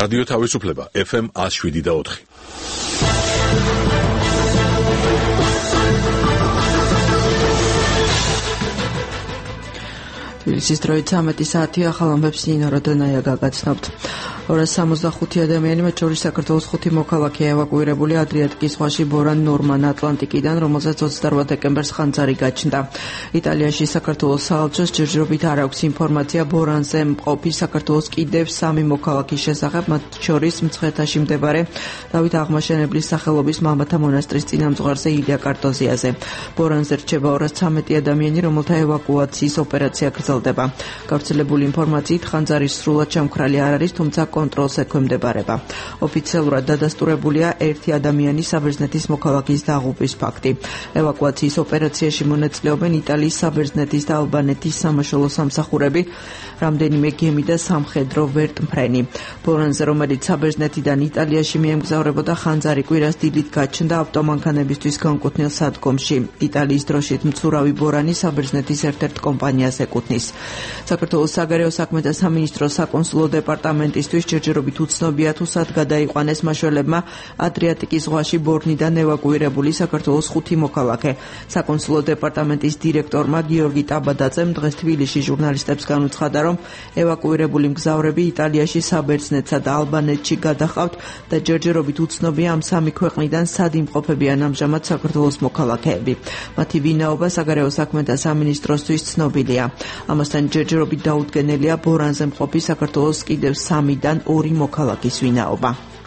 რადიო თავისუფლება FM 107.4. თბილისის დროით 13 საათი ახალ ამბებს ნინო როდონაია გაგაცნობთ. 265 ადამიანი, მათ შორის საქართველოს 5 მოქალაქე ევაკუირებული ადრიატიკის ზღვაში ბორან ნორმან ატლანტიკიდან, რომელზეც 28 დეკემბერს ხანძარი გაჩნდა. იტალიაში საქართველოს საელჩოს ჯერჯერობით არ აქვს ინფორმაცია ბორანზე მყოფი საქართველოს კიდევ 3 მოქალაქის შესახებ, მათ შორის მცხეთაში მდებარე დავით აღმაშენებლის სახელობის მამათა მონასტრის წინამძღვარზე ილია კარტოზიაზე. ბორანზე რჩება 213 ადამიანი, რომელთა ევაკუაციის ოპერაცია გრძელდება. გავრცელებული ინფორმაციით ხანძარი სრულად ჩამქრალი არ არის, თუმცა კონტროლს ექვემდებარება. ოფიციალურად დადასტურებულია 1 ადამიანის საბერძნეთის მოქალაქის დაღუპვის ფაქტი. ევაკუაციის ოპერაციაში მონაწილეობენ იტალიის საბერძნეთის და ალბანეთის სამაშველო სამსახურები, რამდენიმე გემი და სამხედრო ვერტმფრენი. ბორანზე, რომელიც საბერძნეთიდან იტალიაში მიემგზავრებოდა, ხანძარი კვირას დილით გაჩნდა ავტომანქანებისთვის განკუთვნილ სადგომში. იტალიის დროშით მცურავი ბორანი საბერძნეთის ერთ-ერთ კომპანიას ეკუთვნის. საქართველოს საგარეო საქმეთა სამინისტროს საკონსულო დეპარტამენტისთვის ჯერჯერობით უცნობია თუ სად გადაიყვანეს მაშველებმა ადრიატიკის ზღვაში ბორნიდან ევაკუირებული საქართველოს 5 მოქალაქე. საკონსულო დეპარტამენტის დირექტორმა გიორგი ტაბადაძემ დღეს თბილისში ჟურნალისტებს განუცხადა, რომ ევაკუირებული მგზავრები იტალიაში, საბერძნეთსა და ალბანეთში გადაჰყავთ და ჯერჯერობით უცნობია ამ 3 ქვეყნიდან სად იმყოფებიან ამჟამად საქართველოს მოქალაქეები. მათი ვინაობა საგარეო საქმეთა სამინისტროსთვის ცნობილია. ამასთან ჯერჯერობით დაუდგენელია ბორანზე მყოფი საქართველოს კიდევ 3-დან 2 მოქალაქის ვინაობა.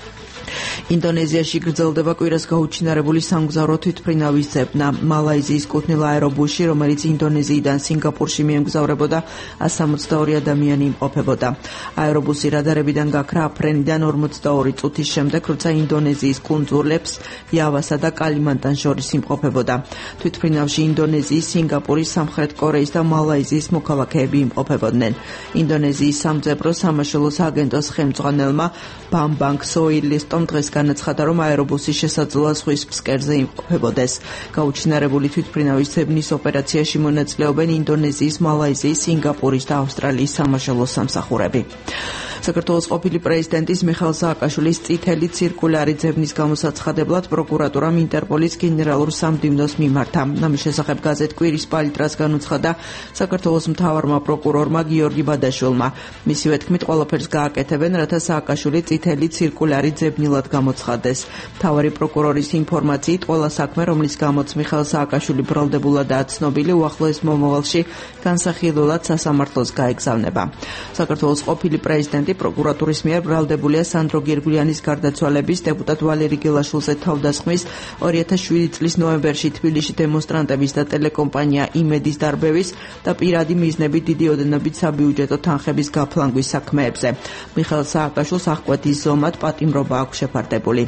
ინდონეზიაში გრძელდება კვირას გაუჩინარებული სამგზავრო თვითმფრინავის ძებნა. მალაიზიის კუთვნილ აერობუსში, რომელიც ინდონეზიიდან სინგაპურში მიემგზავრებოდა, 162 ადამიანი იმყოფებოდა. აერობუსი რადარებიდან გაქრა აფრენიდან 42 წუთის შემდეგ, როცა ინდონეზიის კუნძულებს იავასა და კალიმანტანს შორის იმყოფებოდა. თვითმფრინავში ინდონეზიის, სინგაპურის, სამხრეთ კორეის და მალაიზიის მოქალაქეები იმყოფებოდნენ. ინდონეზიის სამძებრო სამაშველო სააგენტოს ხელმძღვანელმა ბამბანგ სოილისტომ დღეს განაცხადა, რომ აერობუსი შესაძლოა ზღვის ფსკერზე იმყოფებოდეს. გაუჩინარებული თვითმფრინავის ძებნის ოპერაციაში მონაწილეობენ ინდონეზიის, მალაიზიის, სინგაპურის და ავსტრალიის სამაშველო სამსახურები. საქართველოს ყოფილი პრეზიდენტის მიხეილ სააკაშვილის წითელი ცირკულარი ძებნის გამოსაცხადებლად პროკურატურამ ინტერპოლის გენერალურ სამდივნოს მიმართა. ამის შესახებ გაზეთ კვირის პალიტრას განუცხადა საქართველოს მთავარმა პროკურორმა გიორგი ბადაშვილმა. მისივე თქმით, ყველაფერს გააკეთებენ, რათა სააკაშვილი წითელი ცირკულარი ძებნილად გამოცხადდეს. მთავარი პროკურორის ინფორმაციით, ყველა საქმე, რომლის გამოც მიხეილ სააკაშვილი ბრალდებულადაა ცნობილი, უახლოეს მომავალში განსახილველად სასამართლოს გაეგზავნება. საქართველოს ყოფილი პრეზიდენტი პროკურატურის მიერ ბრალდებულია სანდრო გირგვლიანის გარდაცვალების, დეპუტატ ვალერი გელაშვილზე თავდასხმის, 2007 წლის ნოემბერში თბილისში დემონსტრანტების და ტელეკომპანია იმედის დარბევის და პირადი მიზნებით დიდი ოდენობით საბიუჯეტო თანხების გაფლანგვის საქმეებზე. მიხეილ სააკაშვილს აღკვეთის ზომად პატიმრობა აქვს შეფარდებული.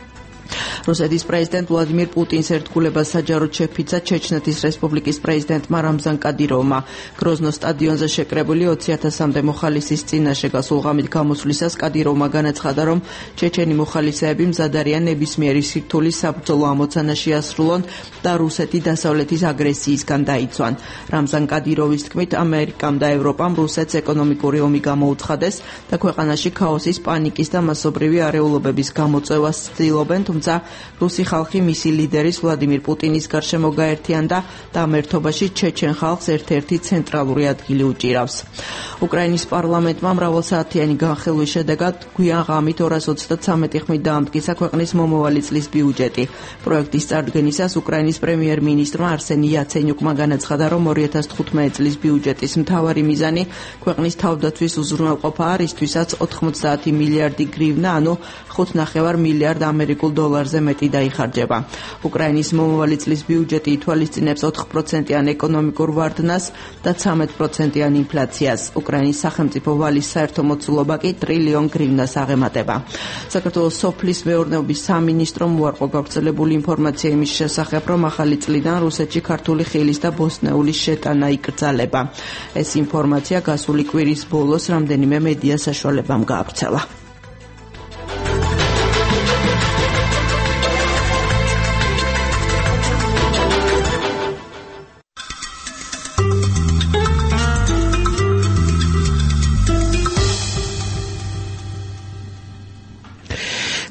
რუსეთის პრეზიდენტ ვლადიმირ პუტინს ერთგულებას საჯაროდ შეფიცა ჩეჩნეთის რესპუბლიკის პრეზიდენტმა რამზან კადიროვმა. გროზნოს სტადიონზე შეკრებილი 20,000-მდე მოხალისის წინაშე გასულ ღამით გამოსვლისას კადიროვმა განაცხადა, რომ ჩეჩენი მოხალისეები მზად არიან ნებისმიერი სირთულის საბრძოლო ამოცანა შეასრულონ და რუსეთი დასავლეთის აგრესიისგან დაიცვან. რამზან კადიროვის თქმით, ამერიკამ და ევროპამ რუსეთს ეკონომიკური ომი გამოუცხადეს და ქვეყანაში ქაოსის, პანიკის და მასობრივი არეულობების გამოწვევას ცდილობენ, თუმცა რუსი ხალხი მისი ლიდერის ვლადიმირ პუტინის გარშემო გაერთიანდა და ამ ერთობაში ჩეჩენ ხალხს ერთ-ერთი ცენტრალური ადგილი უჭირავს. უკრაინის პარლამენტმა მრავალსაათიანი განხილვის შედეგად გვიან ღამით 233 ხმით დაამტკიცა ქვეყნის მომავალი წლის ბიუჯეტი. პროექტის წარდგენისას უკრაინის პრემიერ-მინისტრმა არსენი იაცენიუკმა განაცხადა, რომ 2015 წლის ბიუჯეტის მთავარი მიზანი ქვეყნის თავდაცვის უზრუნველყოფა არის, რისთვისაც 90 მილიარდი გრივნა, ანუ 5,5 მილიარდ ამერიკულ დოლარზე მეტი დაიხარჯება. უკრაინის მომავალი წლის ბიუჯეტი ითვალისწინებს 4%-იან ეკონომიკურ ვარდნას და 13%-იან ინფლაციას. უკრაინის სახელმწიფო ვალის საერთო მოცულობა კი ტრილიონ გრივნას აღემატება. საქართველოს სოფლის მეურნეობის სამინისტრომ უარყო გავრცელებული ინფორმაცია იმის შესახებ, რომ ახალი წლიდან რუსეთში ქართული ხილის და ბოსტნეულის შეტანა იკრძალება. ეს ინფორმაცია გასული კვირის ბოლოს რამდენიმე მედია საშუალებამ გაავრცელა.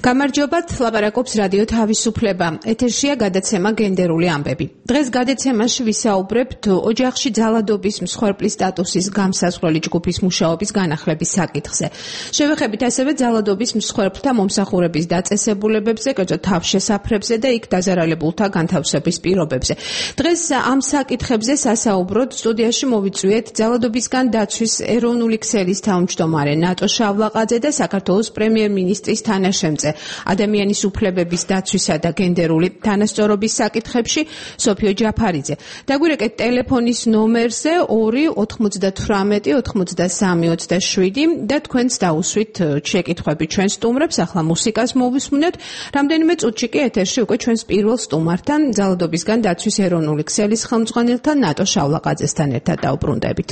გამარჯობათ, ლაპარაკობს რადიო თავისუფლება. ეთერშია გადაცემა გენდერული ამბები. დღეს გადაცემაში ვისაუბრებთ ოჯახში ძალადობის მსხვერპლის სტატუსის გამსაზღვრელი ჯგუფის მუშაობის განახლების საკითხზე. შევეხებით ასევე ძალადობის მსხვერპლთა მომსახურების დაწესებულებებზე, კერძო თავშესაფრებზე და იქ დაზარალებულთა განთავსების პირობებზე. დღეს ამ საკითხებზე სასაუბროდ სტუდიაში მოვიწვიეთ ძალადობისგან დაცვის ეროვნული ქსელის თავმჯდომარე ნატო შავლაყაძე და საქართველოს პრემიერ-მინისტრის თანაშემწე ადამიანის უფლებების დაცვისა და გენდერული თანასწორობის საკითხებში სოფიო ჯაფარიძე. დაგვირეკეთ ტელეფონის ნომერზე 2-98-93-27 და თქვენც დაუსვით შეკითხვები ჩვენ სტუმრებს. ახლა მუსიკას მოვისმინოთ. რამდენიმე წუთში კი ეთერში უკვე ჩვენს პირველ სტუმართან, ძალადობისგან დაცვის ეროვნული ქსელის ხელმძღვანელთან ნატო შავლაყაძესთან ერთად დავბრუნდებით.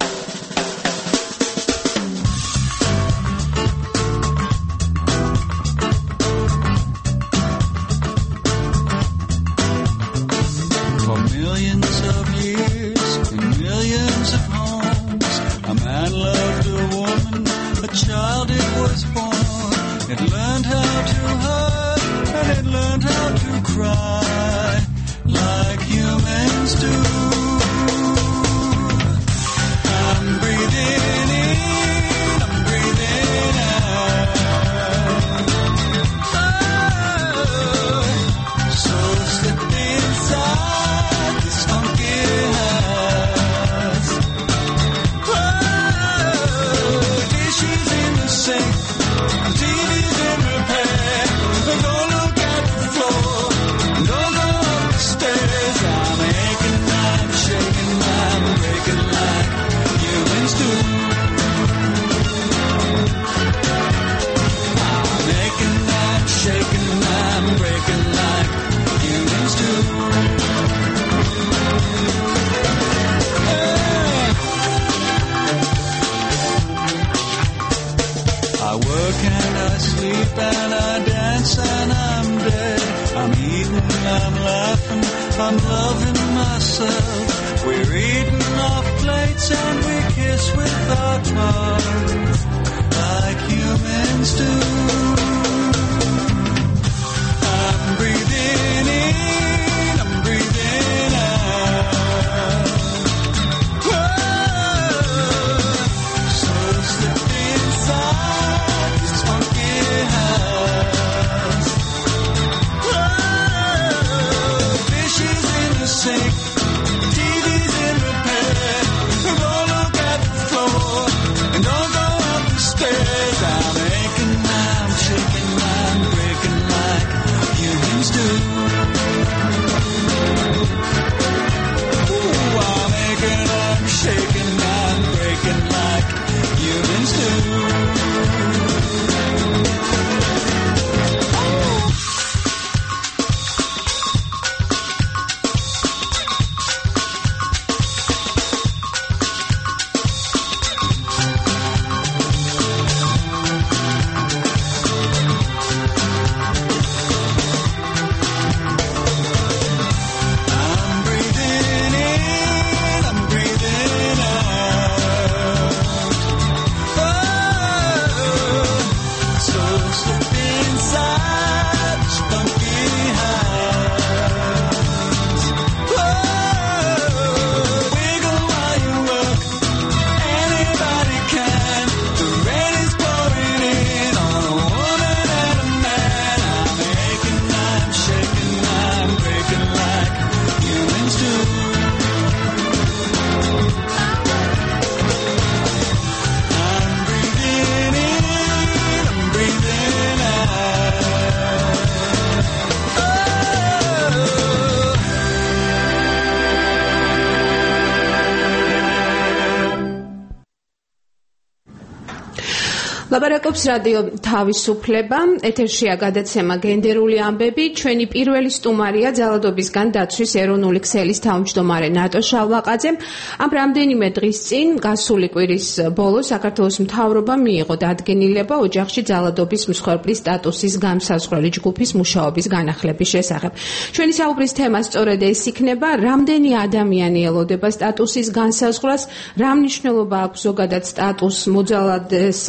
ლაპარაკობს რადიო თავისუფლება. ეთერშია გადაცემა გენდერული ამბები. ჩვენი პირველი სტუმარია ძალადობისგან დაცვის ეროვნული ქსელის თავმჯდომარე ნატო შავლაყაძე. ამ რამდენიმე დღის წინ, გასული კვირის ბოლოს, საქართველოს მთავრობამ მიიღო დადგენილება ოჯახში ძალადობის მსხვერპლის სტატუსის გამსაზღვრელი ჯგუფის მუშაობის განახლების შესახებ. ჩვენი საუბრის თემა სწორედ ეს იქნება, რამდენი ადამიანი ელოდება სტატუსის განსაზღვრას, რა მნიშვნელობა აქვს ზოგადად სტატუს მოძალადეს გამორიცხული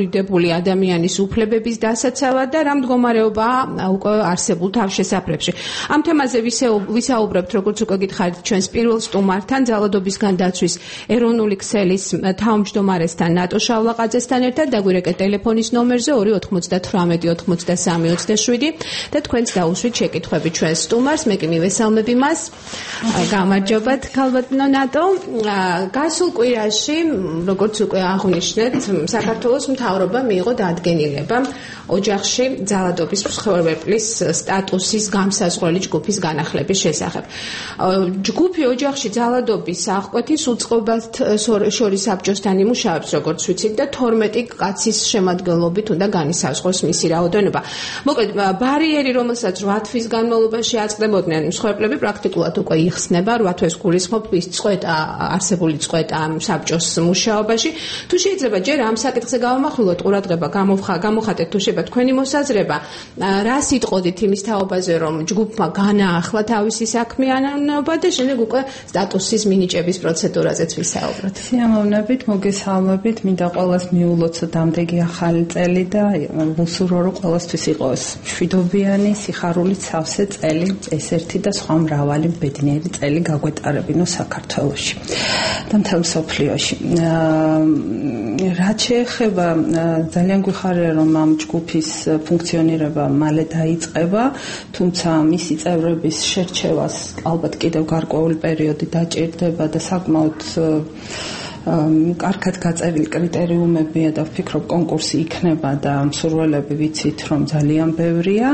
დამკვიდრებული ადამიანის უფლებების დასაცავად და რა მდგომარეობაა უკვე არსებულ თავშესაფრებში. Ამ თემაზე ვისაუბრებთ, როგორც უკვე გითხარით, ჩვენს პირველ სტუმართან, ძალადობისგან დაცვის ეროვნული ქსელის თავმჯდომარესთან ნატო შავლაყაძესთან ერთად დაგვირეკეთ ტელეფონის ნომერზე 298 83 27 და თქვენც დაუშვით შეკითხვები ჩვენს სტუმარს. მე კი მივესალმები მას. გამარჯობათ, ქალბატონო ნატო. გასულ კვირაში, როგორც უკვე აღვნიშნეთ, საქართველოს მთავრობამ მიიღო დადგენილება ოჯახში ძალადობის მსხვერპლის სტატუსის გამსაზღვრელი ჯგუფის განახლების შესახებ. ჯგუფი ოჯახში ძალადობის აღკვეთის უწყობათ შორის საბჭოსთან იმუშავებს, როგორც ვიცით, და 12 კაცის შემადგენლობით უნდა განისაზღვროს მისი რაოდენობა. მოკლედ, ბარიერი, რომელსაც 8 თვის განმავლობაში აწყდებოდნენ მსხვერპლები, პრაქტიკულად უკვე იხსნება. 8 თვეს გულისხმობ ის წყვეტა, არსებული წყვეტა საბჭოს მუშაობაში. თუ შეიძლება ჯერ ამ საკითხზე გავამახვილოთ ყურადღება, გამოხატეთ თუ შეიძლება თქვენი მოსაზრება, რას იტყოდით იმის თაობაზე, რომ ჯგუფმა განაახლა თავისი საქმიანობა და შემდეგ უკვე სტატუსის მინიჭების პროცედურაზეც ვისაუბროთ. სიამოვნებით, მოგესალმებით, მინდა ყველას მიულოცო დამდეგი ახალი წელი და ვუსურვო, რომ ყველასთვის იყოს მშვიდობიანი, სიხარულით სავსე წელი, ეს ერთი და სხვა მრავალი ბედნიერი წელი გაგვეტარებინო საქართველოში და მთელ მსოფლიოში. რაც შეეხება, ძალიან გვიხარია, რომ ამ ჯგუფის ფუნქციონირება მალე დაიწყება, თუმცა მისი წევრების შერჩევას ალბათ კიდევ გარკვეული პერიოდი დაჭირდება და საკმაოდ კარგად გაწერილი კრიტერიუმებია და ვფიქრობ კონკურსი იქნება და მსურველები ვიცით, რომ ძალიან ბევრია.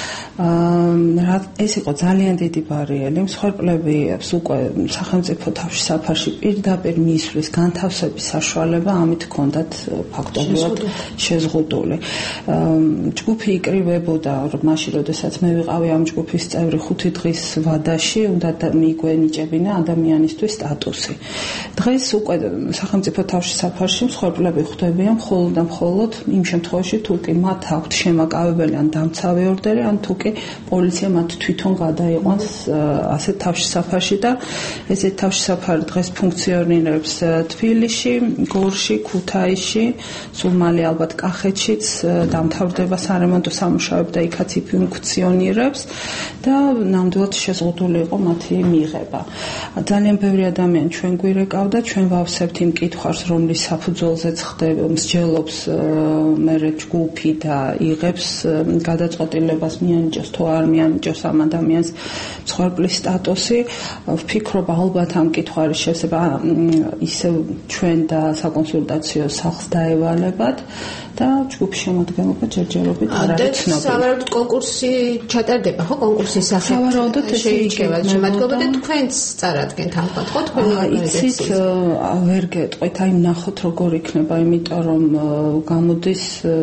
ეს იყო ძალიან დიდი ბარიერი. მსხვერპლები უკვე სახელმწიფო თავშესაფარში პირდაპირ მიისვლის განთავსების საშუალება, ამით ჰქონდათ ფაქტობრივად შეზღუდული. ჯგუფი იკრიბებოდა მაშინ, როდესაც მე ვიყავი ამ ჯგუფის წევრი 5 დღის ვადაში, უნდა მიგვენიჭებინა ადამიანისთვის სტატუსი. დღეს უკვე სახელმწიფო თავშესაფარში მსხვერპლები ხვდებიან მხოლოდ და მხოლოდ იმ შემთხვევაში, თუ კი მათ აქვთ შემაკავებელი ან დამცავი ორდერი, ან თუ კი პოლიცია მათ თვითონ გადაიყვანს ასეთ თავშესაფარში და ესეთ თავშესაფარი დღეს ფუნქციონირებს თბილისში, გორში, ქუთაისში, სულ მალე ალბათ კახეთშიც დამთავრდება სარემონტო სამუშაოები და იქაც ფუნქციონირებს და ნამდვილად შეზღუდული იყო მათი მიღება. ძალიან ბევრი ადამიანი ჩვენ გვირეკავდა, ჩვენ ვავსებთ იმ კითხვას, რომლის საფუძველზეც ხდება მსჯელობს მერე ჯგუფი და იღებს გადაწყვეტილებას მიანიჭოს თუ არ მიანიჭოს ამ ადამიანს მსხვერპლის სტატუსი. ვფიქრობ, ალბათ ამ კითხვარის შესება ისევ ჩვენ და საკონსულტაციო სახლს დაევალებათ და ჯგუფის შემადგენლობა ჯერჯერობით არ არის ცნობილი. სავარაუდოდ კონკურსი ჩატარდება, ხო? კონკურსის სახით. სავარაუდოდ შეიძლება შემადგენლობა და თქვენც წარადგენთ ალბათ, ხო? თქვენი იცით, ვერ გეტყვით, აი ნახოთ როგორ იქნება, იმიტომ რომ გამოდის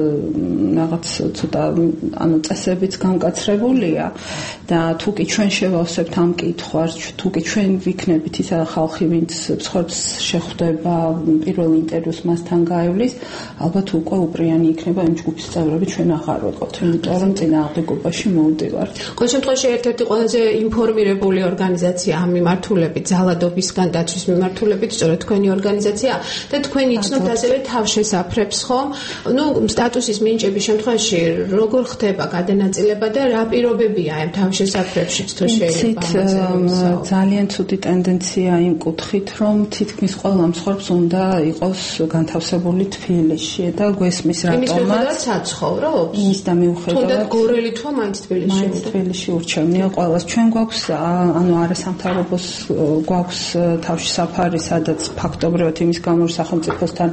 რაღაც ცოტა წესებიც გამკაცრებულია და თუ კი ჩვენ შევავსებთ ამ კითხვას, თუ კი ჩვენ ვიქნებით ის ხალხი, ვინც მსხვერპლს შეხვდება, პირველ ინტერვიუს მასთან გაივლის, ალბათ უკვე უპრიანი იქნება იმ ჯგუფის წევრები, ჩვენ აღარ ვიყავთ, იმიტომ რომ წინააღმდეგობაში მოვდივართ. ყოველ შემთხვევაში ერთ-ერთი ყველაზე ინფორმირებული ორგანიზაცია ამ მიმართულებით, ძალადობისგან დაცვის მიმართულებით, სწორედ თქვენი ორგანიზაცია და თქვენ იცნობთ ასევე თავშესაფრებს, ხომ? სტატუსის მინიჭების შემთხვევაში როგორ ხდება გადანაწილება და რა პირობებია ამ თავშესაფრებშიც თუ შეიძლება? ძალიან ცუდი ტენდენცია იმ კუთხით, რომ თითქმის ყველა მსხვერპლს უნდა იყოს განთავსებული თბილისში და გვესმის რატომაც საცხოვრობს? ის და მიუხედავად თუნდაც გორელი თვა მაინც თბილისში ურჩევნია ყველას. ჩვენ გვაქვს ანუ არასამთავრობოს გვაქვს თავშესაფარი, სადაც ფაქტობრივად იმის გამო სახელმწიფოსთან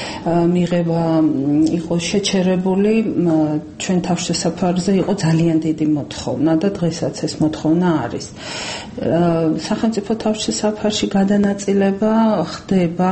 მიღება იყო შეჩერებული, ჩვენ თავშესაფარზე იყო ძალიან დიდი მოთხოვნა და დღესაც ეს მოთხოვნა არის. სახელმწიფო თავშესაფარში გადანაწილება ხდება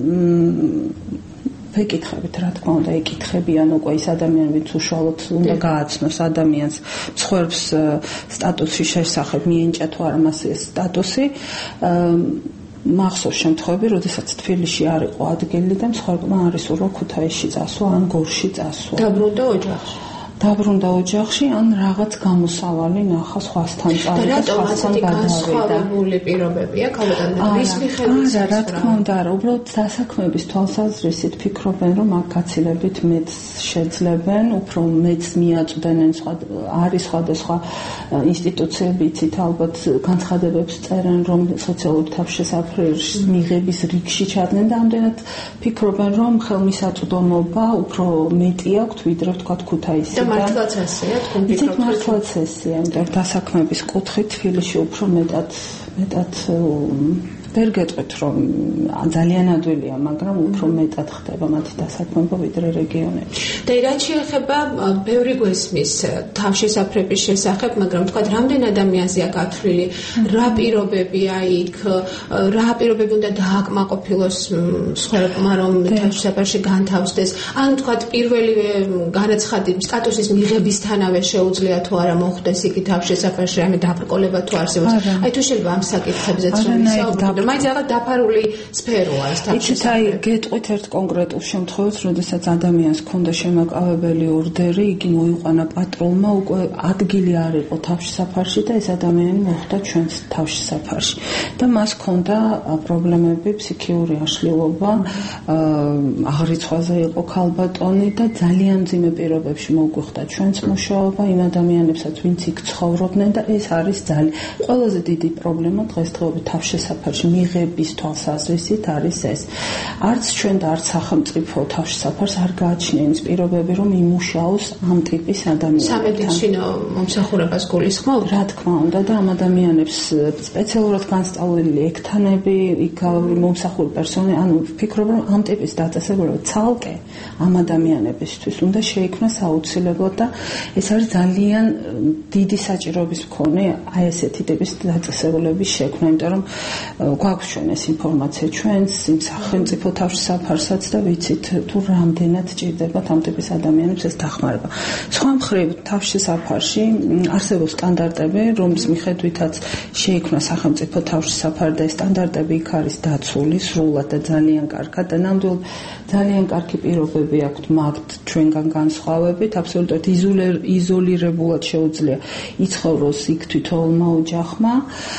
ვეკითხებით, რა თქმა უნდა, ეკითხებიან უკვე ის ადამიანები, ვინც უშუალოდ უნდა გააცნოს ადამიანს მსხვერპლს სტატუსის შესახებ, მიენიჭა თუ არა მას ეს სტატუსი. მახსოვს შემთხვევები, როდესაც თბილისში არ იყო ადგილი და მსხვერპლმა არ ისურვა ქუთაისში წასვლა ან გორში წასვლა. დაბრუნდა ოჯახში. დაბრუნდა ოჯახში ან რაღაც გამოსავალი ნახა სხვასთან წავიდა სხვასთან გადავიდა პირობებია ქალბატონებთან რის მიხედვით რა თქმა უნდა არა უბრალოდ დასაქმების თვალსაზრისით ფიქრობენ რომ აქ გაცილებით მეც შეძლებენ უფრო მეც მიაწვდენენ არის სხვადასხვა ინსტიტუციები იცით ალბათ განცხადებებს წერენ რომ სოციალური თავშესაფრის მიღების რიგში ჩადნენ და ამდენად ფიქრობენ რომ ხელმისაწვდომობა უფრო მეტი აქვთ ვიდრე თქვა ქუთაისი და მართლაც ასეა თქვენ ფიქრობთ მართლაც ესეა იმიტომ დასაქმების კუთხით თბილისში უფრო მეტად ვერ გეტყვით რომ ძალიან ადვილია მაგრამ უფრო მეტად ხდება მათი დასაქმება ვიდრე რეგიონებში და რაც შეეხება ბევრი გვესმის თავშესაფრების შესახებ მაგრამ თქვა რამდენ ადამიანზეა გათვლილი რა პირობებია იქ რა პირობები უნდა დააკმაყოფილოს სხვებმა რომ თავშესაფრში განთავსდეს ან თქვა პირველივე განაცხადი სტატუსის მიღებისთანავე შეუძლია თუ არა მოხდეს იქ თავშესაფრში რამე დაბრკოლება თუ არსებობს აი თუ შეიძლება ამ საკითხებზეც რომ ვისაუბროთ მაინც რაღაც დაფარული სფეროა ეს თავშესაფრი. აი გეტყვით ერთ კონკრეტულ შემთხვევას, როდესაც ადამიანს ჰქონდა შემაკავებელი ორდერი, იგი მოიყვანა პატრონმა, უკვე ადგილი არ იყო თავშესაფარში და ეს ადამიანი მოხვდა ჩვენს თავშესაფარში. და მას ჰქონდა პრობლემები, ფსიქიური აშლილობა, აღრიცხვაზე იყო ქალბატონი და ძალიან მძიმე პირობებში მოგვხვდა ჩვენს მუშაობა იმ ადამიანებსაც, ვინც იქ ცხოვრობდნენ და ეს არის ყველაზე დიდი პრობლემა დღესდღეობით თავშესაფარში მიღების თვალსაზრისით არის ეს. არც ჩვენ და არც სახელმწიფო თავშესაფარს არ გააჩნია იმის პირობები, რომ იმუშაოს ამ ტიპის ადამიანებთან. სამედიცინო მომსახურებას გულისხმობ? რა თქმა უნდა და ამ ადამიანებს სპეციალურად განსწავლილი ექთანები, იქალური მომსახური პერსონალი, ანუ ვფიქრობ, რომ ამ ტიპის დაწესებულება ცალკე ამ ადამიანებისთვის უნდა შეიქმნას აუცილებლად და ეს არის ძალიან დიდი საჭიროების მქონე აი ესეთი ტიპის დაწესებულების შექმნა, იმიტომ რომ გვაქვს ჩვენ ეს ინფორმაცია ჩვენს იმ სახელმწიფო თავშესაფარსაც და ვიცით თუ რამდენად ჭირდებათ ამ ტიპის ადამიანებს ეს დახმარება. სხვა მხრივ თავშესაფარში არსებობს სტანდარტები, რომლის მიხედვითაც შეიქმნა სახელმწიფო თავშესაფარი და ეს სტანდარტები იქ არის დაცული სრულად და ძალიან კარგად და ნამდვილად ძალიან კარგი პირობები აქვთ მათ ჩვენგან განსხვავებით, აბსოლუტურად იზოლირებულად შეუძლია იცხოვროს იქ თითოეულმა ოჯახმა.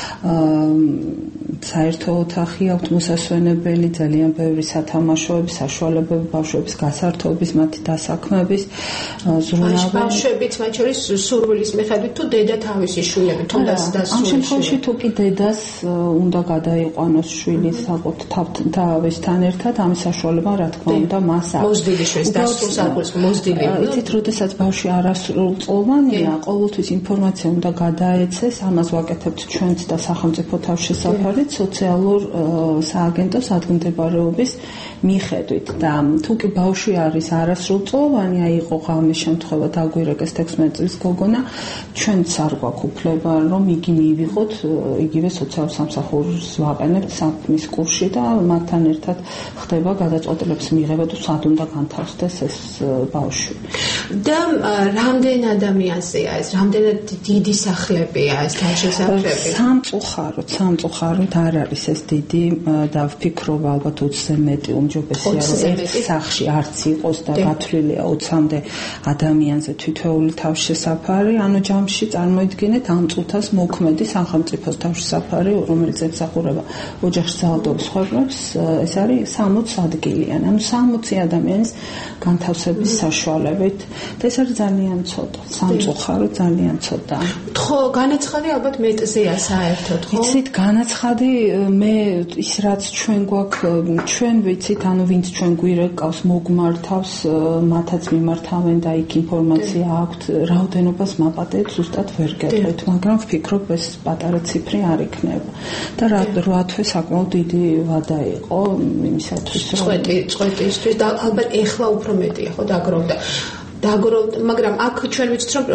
საერთო ოთახი აქვთ მოსასვენებელი, ძალიან ბევრი სათამაშოები, საშუალებები ბავშვების გასართობის, მათი დასაქმების, ზრუნავება. ბავშვებიც მათ შორის სურვილის მიხედვით თუ დედა თავისი შვილები თუნდაც დასრულებული. ამ შემთხვევაში თუ კი დედას უნდა გადაიყვანოს შვილი საკუთარ თავისთან ერთად, ამის საშუალება რა თქმა უნდა მას აქვს. მოზრდილი შვილს დასრულს აქვს მოზრდილი. იცით, როდესაც ბავშვი არასრულწლოვანია, ყოველთვის ინფორმაცია უნდა გადაეცეს, ამას ვაკეთებთ ჩვენც და სახელმწიფო თავშესაფარით სოციალურ სააგენტოს ადგილმდებარეობის მიხედვით და თუ კი ბავშვი არის არასრულწლოვანი, აი იყო ღამის შემთხვევა დაგვირეკეს 16 წლის გოგონა, ჩვენც არ გვაქვს უფლება რომ იგი მივიღოთ, იგივე სოციალურ სამსახურს ვაყენებთ საქმის კურსში და მათთან ერთად ხდება გადაწყვეტილების მიღება თუ სად უნდა განთავსდეს ეს ბავშვი. და რამდენ ადამიანზეა ეს, რამდენად დიდი სახლებია ეს თავშესაფრები? სამწუხაროდ არ არის ეს დიდი და ვფიქრობ ალბათ 20-ზე მეტი უმჯობესია რომ ერთ სახლში არც იყოს და გათვლილია 20-მდე ადამიანზე თითოეული თავშესაფარი, ანუ ჯამში წარმოიდგინეთ ამ წუთას მოქმედი სახელმწიფოს თავშესაფარი, რომელიც ემსახურება ოჯახში ძალადობის სხვებს, ეს არის 60 ადგილიან, ანუ 60 ადამიანის განთავსების საშუალებით და ეს არის ძალიან ცოტა, სამწუხაროდ ძალიან ცოტა. ხო, განაცხადი ალბათ მეტზეა საერთოდ, ხო? იცით, განაცხადი მე ის რაც ჩვენ გვაქვს, ჩვენ ვიცით, ანუ ვინც ჩვენ გვირეკავს, მოგმართავს, მათაც მიმართავენ და იქ ინფორმაცია აქვთ, რაოდენობას მაპატეთ ზუსტად ვერ გეტყვით, მაგრამ ვფიქრობ ეს პატარა ციფრი არ იქნება. და 8 თვე საკმაოდ დიდი ვადა იყო იმისათვის, რომ წვეტისთვის და ალბათ ეხლა უფრო მეტია, ხო, დაგროვდა, მაგრამ აქ ჩვენ ვიცით, რომ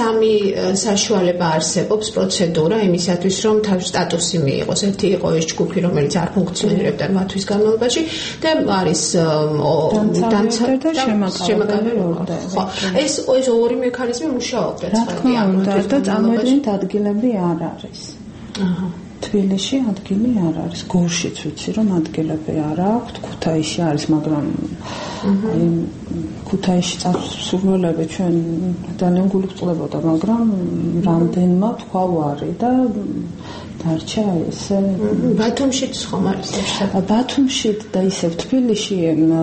3 საშუალება არსებობს პროცედურა იმისათვის, რომ თავის სტატუსი მიიღოს. ერთი იყო ეს ჯგუფი, რომელიც არ ფუნქციონირებდა 8 თვის განმავლობაში და არის დამცავი და შემაკავებელი ორდერი. ხო, ეს ორი მექანიზმი მუშაობდა. რა თქმა უნდა, და წარმოიდგინეთ ადგილები არ არის. თბილისში ადგილი არ არის. გორშიც ვიცი რომ ადგილები არ აქვს, ქუთაისში არის, მაგრამ აი ქუთაისში წასულელები ჩვენ ძალიან გულწრფელებოდა, მაგრამ რამდენმა თქვა ვარი და დარჩა ესე. ბათუმშიც ხომ არის? ბათუმში და ისევ თბილისში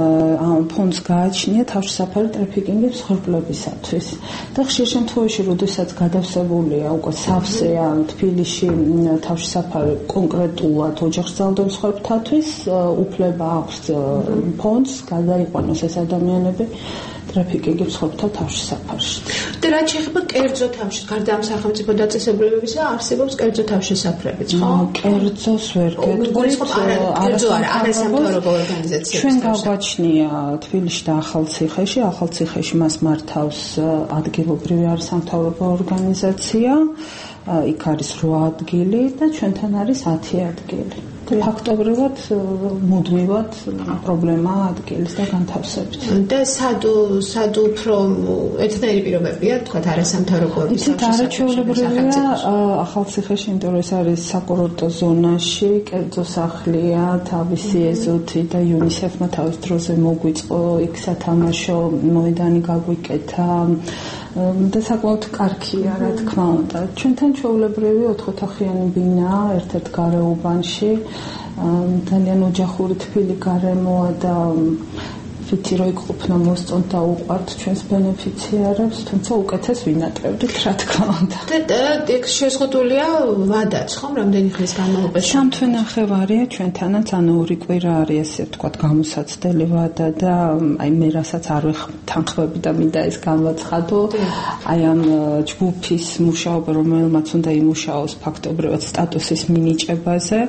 ფონდს გააჩნია თავშესაფარი ტრაფიკინგის მსხვერპლებისათვის. და ხშირ შემთხვევაში, როდესაც გადავსებულია უკვე სავსეა თბილისში თავშესაფარი კონკრეტულად ოჯახში ძალადობის მსხვერპლთათვის, უფლება აქვს ფონდს გადაიყვანოს ეს ადამიანები ტრაფიკინგის მსხვერპლთა თავშესაფარში. და რაც შეეხება კერძო თავშესაფარს, გარდა ამ სახელმწიფო დაწესებულებებისა, არსებობს კერძო თავშესაფრებიც, ხო? კერძოს ვერ გეტყვით, არასამთავრობო ორგანიზაციები. ჩვენ გაგვაჩნია თბილისში და ახალციხეში. ახალციხეში მას მართავს ადგილობრივი არასამთავრობო ორგანიზაცია. იქ არის 8 ადგილი და ჩვენთან არის 10 ადგილი. ფაქტობრივად მუდმივად პრობლემაა ადგილის და განთავსებით. და სად უფრო ერთნაირი პირობებია, თქვათ, არასამთავრობო ორგანიზაციები. არაჩვეულებრივია ახალციხეში, იმიტომ რომ ეს არის საკურორტო ზონაში, კერძო სახლია, თავისი ეზოთი და UNICEF-მა თავის დროზე მოგვიწყო იქ სათამაშო მოედანი გაგვიკეთა. და საკმაოდ კარგია, რა თქმა უნდა. ჩვენთან ჩვეულებრივი 4 ოთახიანი ბინაა ერთ-ერთ გარეუბანში. ძალიან ოჯახური თბილი გარემოა და ვიცი რომ იქ ყოფნა მოსწონთ და უყვართ ჩვენს ბენეფიციარებს, თუმცა უკეთეს ვინატრევდით, რა თქმა უნდა. და ეგ შეზღუდულია ვადაც, ხომ, რამდენი ხნის განმავლობაში? 3 თვე ნახევარია ჩვენთანაც, ანუ 2 კვირა არის ესე ვთქვათ გამოსაცდელი ვადა და აი მე რასაც არ ვთანხმები და მინდა ეს განვაცხადო, აი ამ ჯგუფის მუშაობა, რომელმაც უნდა იმუშაოს ფაქტობრივად სტატუსის მინიჭებაზე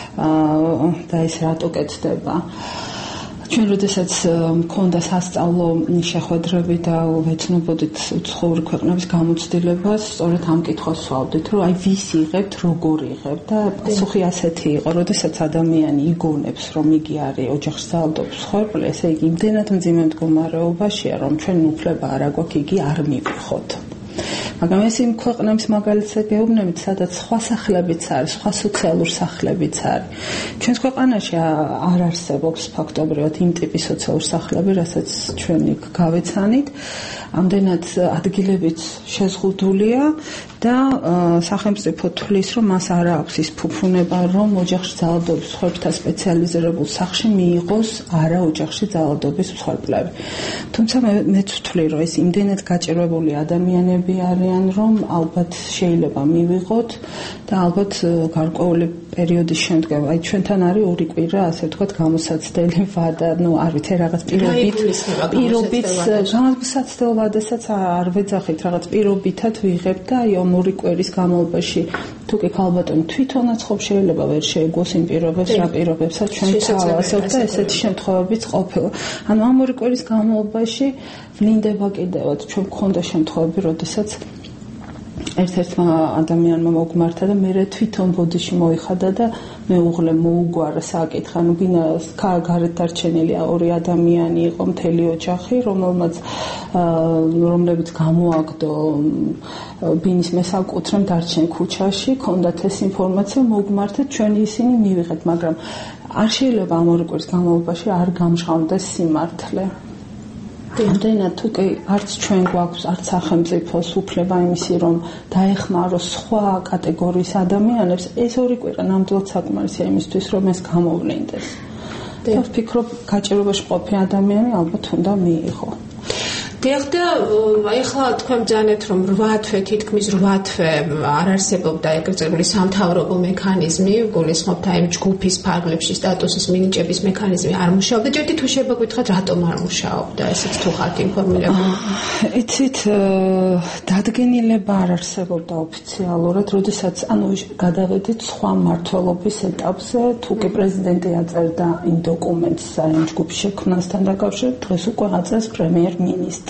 და ეს რატო კეთდება. ჩვენ როდესაც მქონდა სასწავლო შეხვედრები და ვეცნობოდით უცხოური ქვეყნების გამოცდილებას, სწორედ ამ კითხვას ვსვავდით, რომ აი ვის იღებთ, როგორ იღებთ და პასუხი ასეთი იყო, როდესაც ადამიანი იგონებს, რომ იგი არის ოჯახში ძალადობის მსხვერპლი, ესე იგი იმდენად მძიმე მდგომარეობაშია, რომ ჩვენ უფლება არ აგვაქვს იგი არ მივიღოთ. მაგრამ ეს იმ ქვეყნების მაგალითზე გეუბნებით, სადაც სხვა სახლებიც არის, სხვა სოციალური სახლებიც არის. ჩვენს ქვეყანაში არ არსებობს ფაქტობრივად იმ ტიპის სოციალური სახლები, რასაც ჩვენ იქ გავეცანით. ამდენად ადგილებიც შეზღუდულია და სახელმწიფო თვლის, რომ მას არ აქვს ის ფუფუნება, რომ ოჯახში ძალადობის მსხვერპლთა სპეციალიზირებულ სახლში მიიღოს არა ოჯახში ძალადობის მსხვერპლები. თუმცა მეც ვთვლი, რომ ეს იმდენად გაჭირვებული ადამიანები არიან, რომ ალბათ შეიძლება მივიღოთ და ალბათ გარკვეული პერიოდის შემდგომ, აი ჩვენთან არის 2 კვირა, ასე ვთქვათ, გამოსაცდელი ვადა, არ ვიცი, რაღაც პირობით გამოსაცდელ ვადასაც არ ვეძახით, რაღაც პირობითად ვიღებთ და აი ამ 2 კვირის განმავლობაში თუ კი ქალბატონი თვითონაც ხომ შეიძლება ვერ შეეგოს იმ პირობებს, რა პირობებსაც ჩვენ თავაზობთ და ესეთი შემთხვევებიც ყოფილა. ანუ ამ 2 კვირის განმავლობაში ვლინდება კიდევაც ჩვენ მქონდა შემთხვევები, როდესაც ერთ-ერთმა ადამიანმა მოგმართა და მე თვითონ ბოდიში მოიხადა და მეუღლე მოუგვარა საკითხი, ანუ ბინას გარეთ დარჩენილია 2 ადამიანი იყო, მთელი ოჯახი, რომლებიც გამოაგდო ბინის მესაკუთრემ დარჩენ ქუჩაში, ქონდათ ეს ინფორმაცია, მოგმართეთ, ჩვენ ისინი მივიღეთ, მაგრამ არ შეიძლება ამ 2 კვირის განმავლობაში არ გამჟღავნდეს სიმართლე. ამდენად თუ კი არც ჩვენ გვაქვს, არც სახელმწიფოს უფლება იმისი, რომ დაეხმაროს სხვა კატეგორიის ადამიანებს, ეს 2 კვირა ნამდვილად საკმარისია იმისთვის, რომ ეს გამოვლინდეს. და ვფიქრობ, გაჭირვებაში მყოფი ადამიანი ალბათ უნდა მიიღო. და ეხლა თქვენ ბრძანეთ, რომ 8 თვე თითქმის 8 თვე არ არსებობდა ეგრეთ წოდებული სამთავრობო მექანიზმი, გულისხმობთ აი ჯგუფის ფარგლებში სტატუსის მინიჭების მექანიზმი არ მუშაობდა. ჯერ თუ შეიძლება გითხრათ, რატომ არ მუშაობდა, ესეც თუ ხართ ინფორმირებული? იცით, დადგენილება არ არსებობდა ოფიციალურად, როდესაც გადავედით სხვა მმართველობის ეტაპზე, თუ კი პრეზიდენტი აწერდა იმ დოკუმენტს, აი ჯგუფის შექმნასთან დაკავშირებით, დღეს უკვე აწევს პრემიერ-მინისტრი.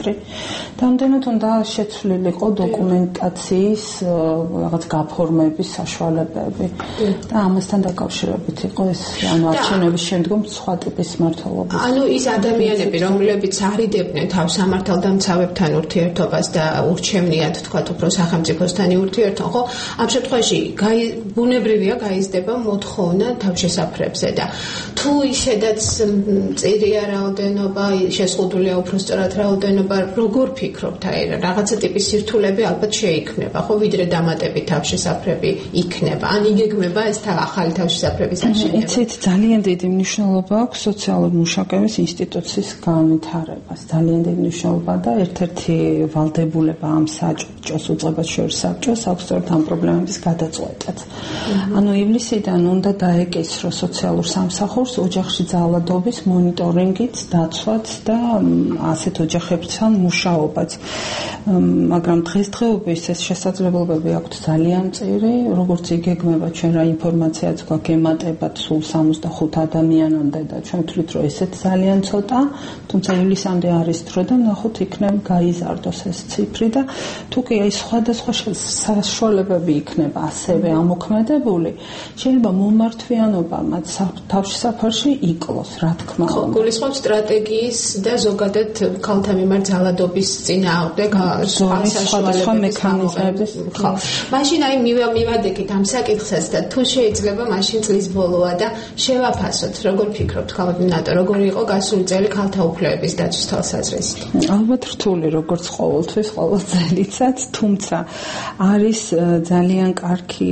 წუთი. Რამდენად უნდა შეცვლილიყო დოკუმენტაციის რაღაც გაფორმების საშუალებები და ამასთან დაკავშირებით იყო ეს არჩევნების შემდგომ სხვა ტიპის მმართველობის. ანუ ის ადამიანები, რომლებიც არიდებდნენ თავ სამართალდამცავებთან ურთიერთობას და ურჩევნიათ თქვათ უფრო სახელმწიფოსთან ურთიერთობა, ხო? ამ შემთხვევაში ბუნებრივია გაიზრდება მოთხოვნა თავშესაფრებზე და თუ ისედაც წირია რაოდენობა, შეზღუდულია უფრო სწორად რაოდენობა, როგორ ფიქრობთ, აი რაღაცა ტიპის სირთულეები ალბათ შეიქმნება, ხო, ვიდრე დამატებით თავშესაფრები იქნება. ან იგეგმება ეს ახალი თავშესაფრების აშენება. იცით, ძალიან დიდი მნიშვნელობა აქვს სოციალური მუშაკების ინსტიტუციის განვითარებას. ძალიან დიდი მნიშვნელობა და ერთ-ერთი ვალდებულება ამ საბჭოს უწყებას შორის საბჭოს აქვს სწორედ ამ პრობლემების გადაწყვეტაც. ანუ ივლისიდან უნდა დაეკისრო სოციალურ სამსახურს ოჯახში ძალადობის მონიტორინგით, დაცვაც და ასეთ ოჯახებთან მუშაობაც. მაგრამ დღესდღეობით ეს შესაძლებლობები აქვთ ძალიან მწირი, როგორც იგეგმება ჩვენ რა ინფორმაციაც გვაქვს ემატებათ სულ 65 ადამიანამდე და ჩვენ ვთვლით რომ ესეც ძალიან ცოტა, თუმცა ივლისამდე არის დრო და ნახოთ იქნება გაიზარდოს ეს ციფრი და თუ კი აი სხვადასხვა საშუალებები იქნება ასევე ამოქმედებული, შეიძლება მომართვიანობა მათ თავშესაფარში იკლოს, რა თქმა უნდა. გულისხმობს სტრატეგიის და ზოგადად ქალთა მიმართ ძალადობის წინააღმდეგ სხვადასხვა მექანიზმების. ხო. მაშინ აი მივადეკით ამ საკითხსაც და თუ შეიძლება მაშინ წლის ბოლოა და შევაფასოთ, როგორ ფიქრობთ კოორდინატორ, როგორი იყო გასული წელი ქალთა უფლებების დაცვის თვალსაზრისით? ალბათ რთული, როგორც ყოველთვის, ყოველ წელიწად, თუმცა არის ძალიან კარგი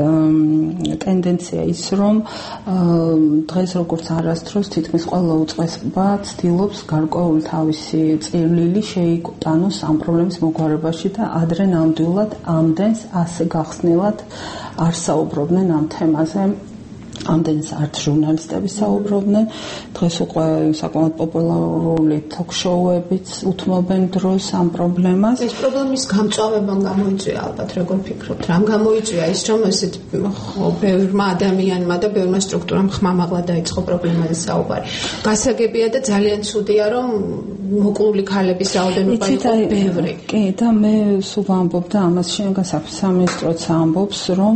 ტენდენცია ის, რომ დღეს როგორც არასდროს თითქმის ყველა უწყება ცდილობს გარკვეული თავისი წვლილი შეიკუტანოს ამ პრობლემის მოგვარებაში და ადრე ნამდვილად ამდენს ასე გახსნილად არ საუბრობდნენ ამ თემაზე. ამდენს არც ჟურნალისტები საუბრობდნენ, დღეს უკვე საკმაოდ პოპულარული ток-შოუებიც უთმობენ დროს ამ პრობლემას. ეს პრობლემის გამწვავებამ გამოიწვია ალბათ, როგორ ფიქრობთ? რამ გამოიწვია ის, რომ ესეთ ბევრმა ადამიანმა და ბევრმა სტრუქტურამ ხმამაღლა დაიწყო პრობლემაზე საუბარი. გასაგებია და ძალიან ცუდია, რომ მოკლული ქალების რაოდენობა იყო ბევრი. კი, და მე სულ ვამბობ და ამას შინაგან სამინისტროც ამბობს, რომ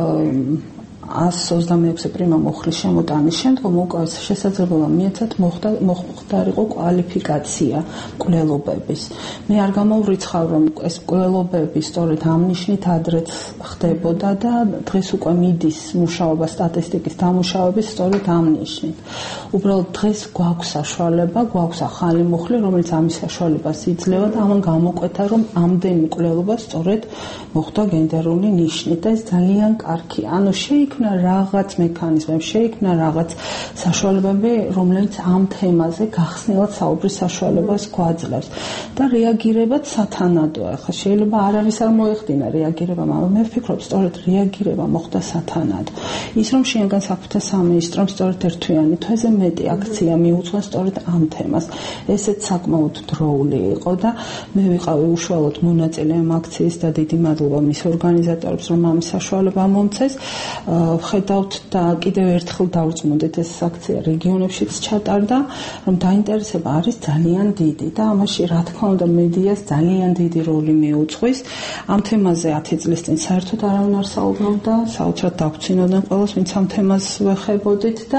126 პრიმა მოხლის შემოტანის შემდგომ უკვე შესაძლებლობა მიეცათ მოხდარიყო კვალიფიკაცია მკვლელობების. მე არ გამოვრიცხავ, რომ ეს მკვლელობები სწორედ ამ ნიშნით ადრეც ხდებოდა და დღეს უკვე მიდის მუშაობა სტატისტიკის დამუშავების სწორედ ამ ნიშნით. უბრალოდ დღეს გვაქვს საშუალება, გვაქვს ახალი მუხლი, რომელიც ამის საშუალებას იძლევა და ამან გამოკვეთა, რომ ამდენი მკვლელობა სწორედ მოხდა გენდერული ნიშნით და ეს ძალიან კარგი. ანუ შეიქმნა რაღაც მექანიზმები, შეიქმნა რაღაც საშუალებები, რომელიც ამ თემაზე გახსნილად საუბრის საშუალებას გვაძლევს და რეაგირებაც სათანადოა. ახლა შეიძლება არავის არ მოეხდინა რეაგირება, მაგრამ მე ვფიქრობ, სწორედ რეაგირება მოხდა სათანადო. ის რომ შინაგან საქმეთა სამინისტრომ სწორედ ერთთვიანი თვეზე მეტი აქცია მიუძღვა სწორედ ამ თემას. ესეც საკმაოდ დროული იყო და მე ვიყავი უშუალოდ მონაწილე ამ აქციის და დიდი მადლობა მის ორგანიზატორებს, რომ ამის საშუალება მომცეს. ვხედავთ და კიდევ ერთხელ დავწმუნდით ეს აქცია რეგიონებშიც ჩატარდა, რომ დაინტერესება არის ძალიან დიდი და ამაში რა თქმა უნდა მედიას ძალიან დიდი როლი მიუძღვის. ამ თემაზე 10 წლის წინ საერთოდ არავინ არ საუბრობდა, საოცრად დაგვცინოდნენ ყველას, ვინც ამ თემას ვეხებოდით და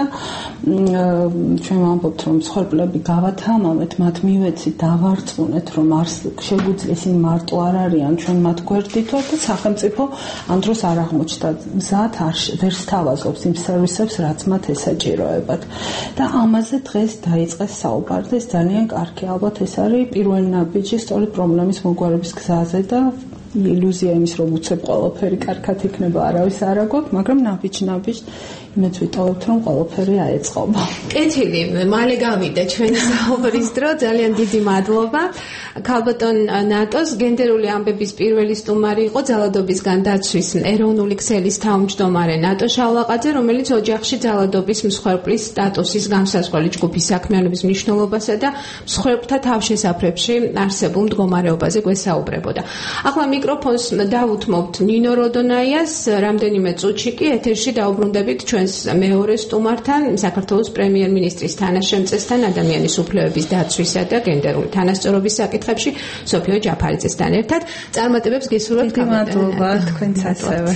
ჩვენ ვამბობთ, რომ მსხვერპლები გავათამამეთ, მათ მივეცით, დავარწმუნეთ, რომ შეგვიძლია ისინი მარტო არ არიან, ჩვენ მათ გვერდით ვართ და სახელმწიფო ამ დროს არ აღმოჩნდა მზად ვერ სთავაზობს იმ სერვისებს, რაც მათ ესაჭიროებათ. და ამაზე დღეს დაიწყეს საუბარი და ეს ძალიან კარგი, ალბათ ეს არის პირველი ნაბიჯი სწორედ პრობლემის მოგვარების გზაზე და ილუზია იმის, რომ უცებ ყველაფერი კარგად იქნება, არავის არ აგვაქვს, მაგრამ ნაბიჯ იმეც ვიტოვებთ, რომ ყველაფერი აეწყობა. კეთილი, მალე გავიდა ჩვენი საუბრის დრო, ძალიან დიდი მადლობა. ქალბატონ ნატოს გენდერული ამბების პირველი სტუმარი იყო ძალადობისგან დაცვის ეროვნული ქსელის თავმჯდომარე ნატო შავლაყაძე, რომელიც ოჯახში ძალადობის მსხვერპლის სტატუსის განსაზღვრელი ჯგუფის საქმიანობის მნიშვნელობასა და მსხვერპლთა თავშესაფრებში არსებულ მდგომარეობაზე გვესაუბრებოდა. ახლა მიკროფონს დავუთმობთ ნინო როდონაიას, რამდენიმე წუთში კი ეთერში დაუბრუნდებით ჩვენს მეორე სტუმართან, საქართველოს პრემიერ-მინისტრის თანაშემწესთან, ადამიანის უფლებების დაცვისა და გენდერული თანასწორობის საკითხებში სოფიო ჯაფარიძესთან ერთად. წარმატებებს გისურვებთ. მადლობა, თქვენც ასევე.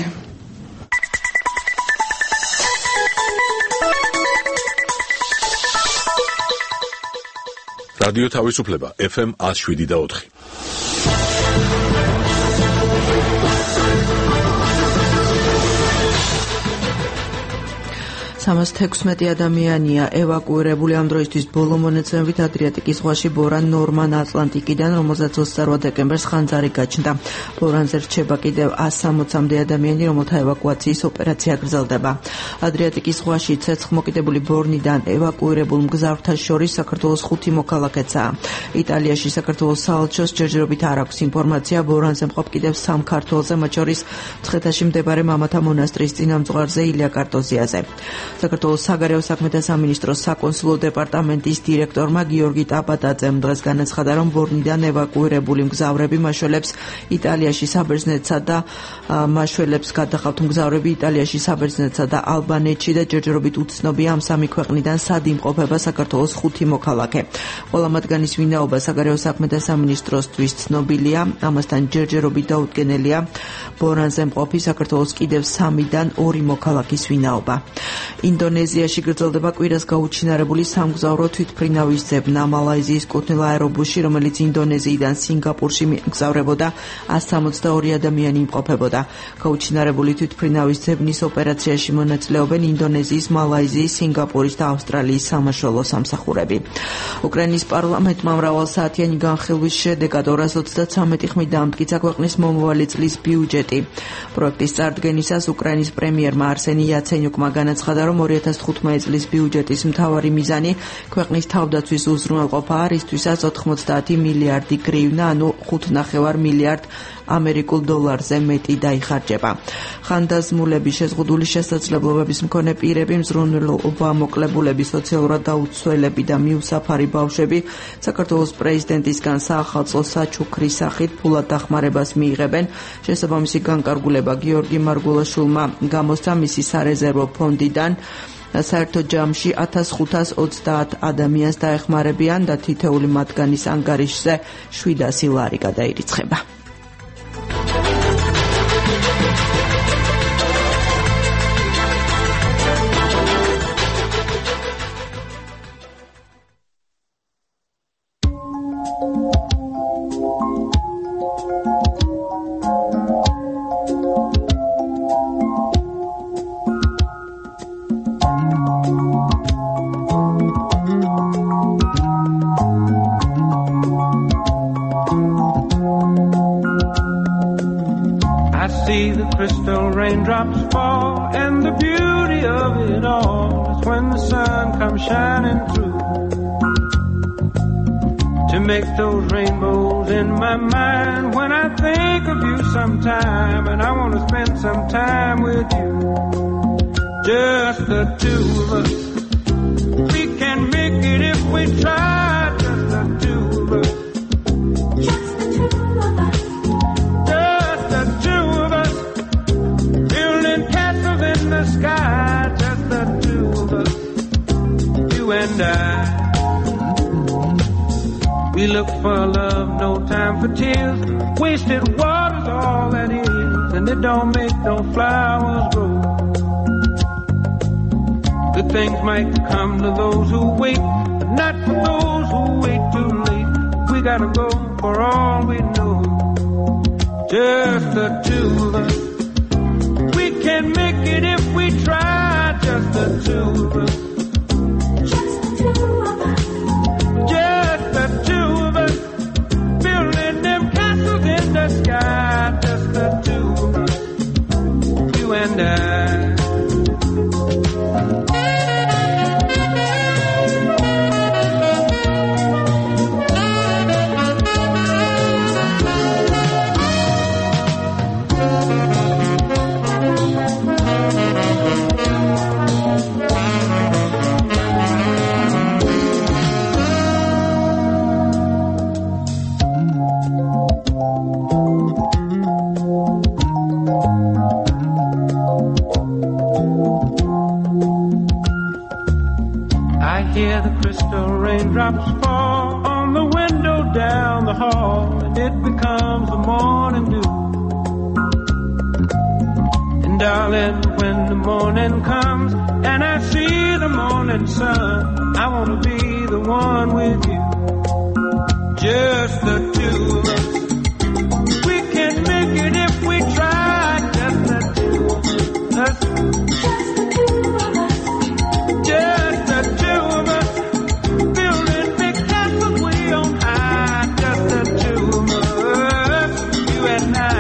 რადიო თავისუფლება FM 107.4. სამას 16 ადამიანია ევაკუირებული ამ დროისთვის ბოლო მონაცემებით ადრიატიკის ზღვაში ბორან ნორმან ატლანტიკიდან, რომელზეც 28 დეკემბერს ხანძარი გაჩნდა. ბორანზე რჩება კიდევ 160-მდე ადამიანი, რომელთა ევაკუაციის ოპერაცია გრძელდება. ადრიატიკის ზღვაში ცეცხლმოკიდებული ბორნიდან ევაკუირებულ მგზავრთა შორის საქართველოს 5 მოქალაქეცაა. იტალიაში საქართველოს საელჩოს ჯერჯერობით არ აქვს ინფორმაცია ბორანზე მყოფ კიდევ 3 ქართველზე, მათ შორის მცხეთაში მდებარე მამათა მონასტრის წინამძღვარზე ილია კარტოზიაზე. საქართველოს საგარეო საქმეთა სამინისტროს საკონსულო დეპარტამენტის დირექტორმა გიორგი ტაბატაძემ დღეს განაცხადა, რომ ბორნიდან ევაკუირებული მგზავრები მაშველებს იტალიაში საბერძნეთსა და მაშველებს გადახავთ მგზავრები იტალიაში საბერძნეთსა და ალბანეთში და ჯერჯერობით უცნობია ამ სამი ქვეყნიდან სად იმყოფება საქართველოს 5 მოქალაქე. ყველა მათგანის ვინაობა საგარეო საქმეთა სამინისტროსთვის ცნობილია, ამასთან ჯერჯერობით დაუდგენელია ბორანზე მყოფი საქართველოს კიდევ 3-დან 2 მოქალაქის ვინაობა. ინდონეზიაში გრძელდება კვირას გაუჩინარებული სამგზავრო თვითმფრინავის ძებნა. მალაიზიის კუთვნილ აერობუსში, რომელიც ინდონეზიიდან სინგაპურში მიგზავრებოდა, 162 ადამიანი იმყოფებოდა. გაუჩინარებული თვითმფრინავის ძებნის ოპერაციაში მონაწილეობენ ინდონეზიის, მალაიზიის, სინგაპურის და ავსტრალიის სამაშველო სამსახურები. უკრაინის პარლამენტმა მრავალსაათიანი განხილვის შედეგად 233 ხმით დაამტკიცა ქვეყნის მომავალი წლის ბიუჯეტი. პროექტის წარდგენისას უკრაინის პრემიერმა არსენი იაცენიუკმა განაცხადა, რომ 2015 წლის ბიუჯეტის მთავარი მიზანი ქვეყნის თავდაცვის უზრუნველყოფაა, რისთვისაც 90 მილიარდი გრივნა, ანუ 5.5 მილიარდ ამერიკულ დოლარზე მეტი დაიხარჯება. ხანდაზმულები, შეზღუდული შესაძლებლობების მქონე პირები, მზრუნველობა მოკლებულები, სოციალურად დაუცველები და მიუსაფარი ბავშვები საქართველოს პრეზიდენტისგან საახალწლო საჩუქრის სახით ფულად დახმარებას მიიღებენ. შესაბამისი განკარგულება გიორგი მარგულაშვილმა გამოსცა მისი სარეზერვო ფონდიდან. საერთო ჯამში 1530 ადამიანს დაეხმარებიან და თითეული მათგანის ანგარიშზე 700 ლარი გადაირიცხება. Raindrops fall, and the beauty of it all is when the sun comes shining through to make those rainbows in my mind. When I think of you sometime, and I want to spend some time with you, just the two of us. We can make it if we try, just the two of us. Sky, just the two of us, you and I. We look for love, no time for tears. Wasted water's all that is, and it don't make no flowers grow. Good things might come to those who wait, but not for those who wait too late. We gotta go for all we know, just the two of us. We can make it if we try, just the two of us. Just the two of us. Just the two of us. Building them castles in the sky, just the two of us. You and I. hear the crystal raindrops fall on the window down the hall, and it becomes the morning dew. And darling, when the morning comes and I see the morning sun, I want to be the one with you, just the two of us. We can make it if we try, just the two of us. Just the two of us. Building big castles way on high, just the two of us, you and I.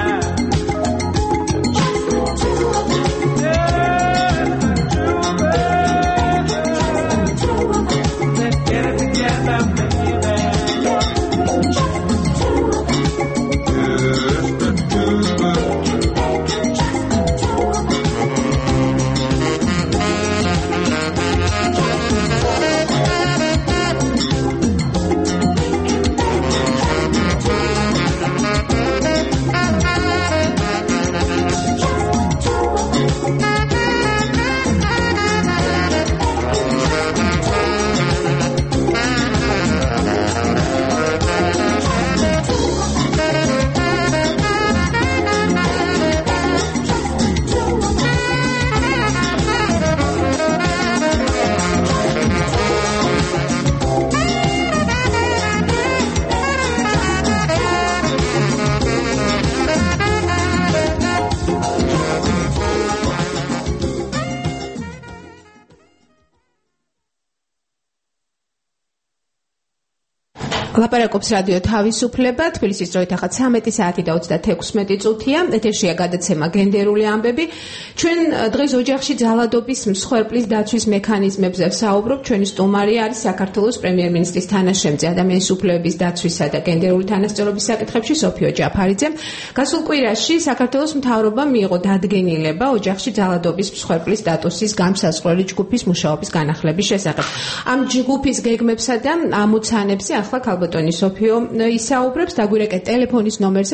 ლაპარაკობს რადიო თავისუფლება, თბილისის დროით ახლა 13 საათი და 36 წუთია. ეთერშია გადაცემა გენდერული ამბები. ჩვენ დღეს ოჯახში ძალადობის მსხვერპლის დაცვის მექანიზმებზე ვსაუბრობ. ჩვენი სტუმარი არის საქართველოს პრემიერ-მინისტრის თანაშემწე ადამიანის უფლებების დაცვისა და გენდერული თანასწორობის საკითხებში სოფიო ჯაფარიძე. გასულ კვირაში საქართველოს მთავრობამ მიიღო დადგენილება ოჯახში ძალადობის მსხვერპლის სტატუსის გამსაზღვრელი ჯგუფის მუშაობის განახლების შესახებ. ამ ჯგუფის გეგმებსა და ამოცანებზე ახლა ქალბატონი სოფიო ისაუბრებს. დაგვირეკეთ ტელეფონის ნომერზე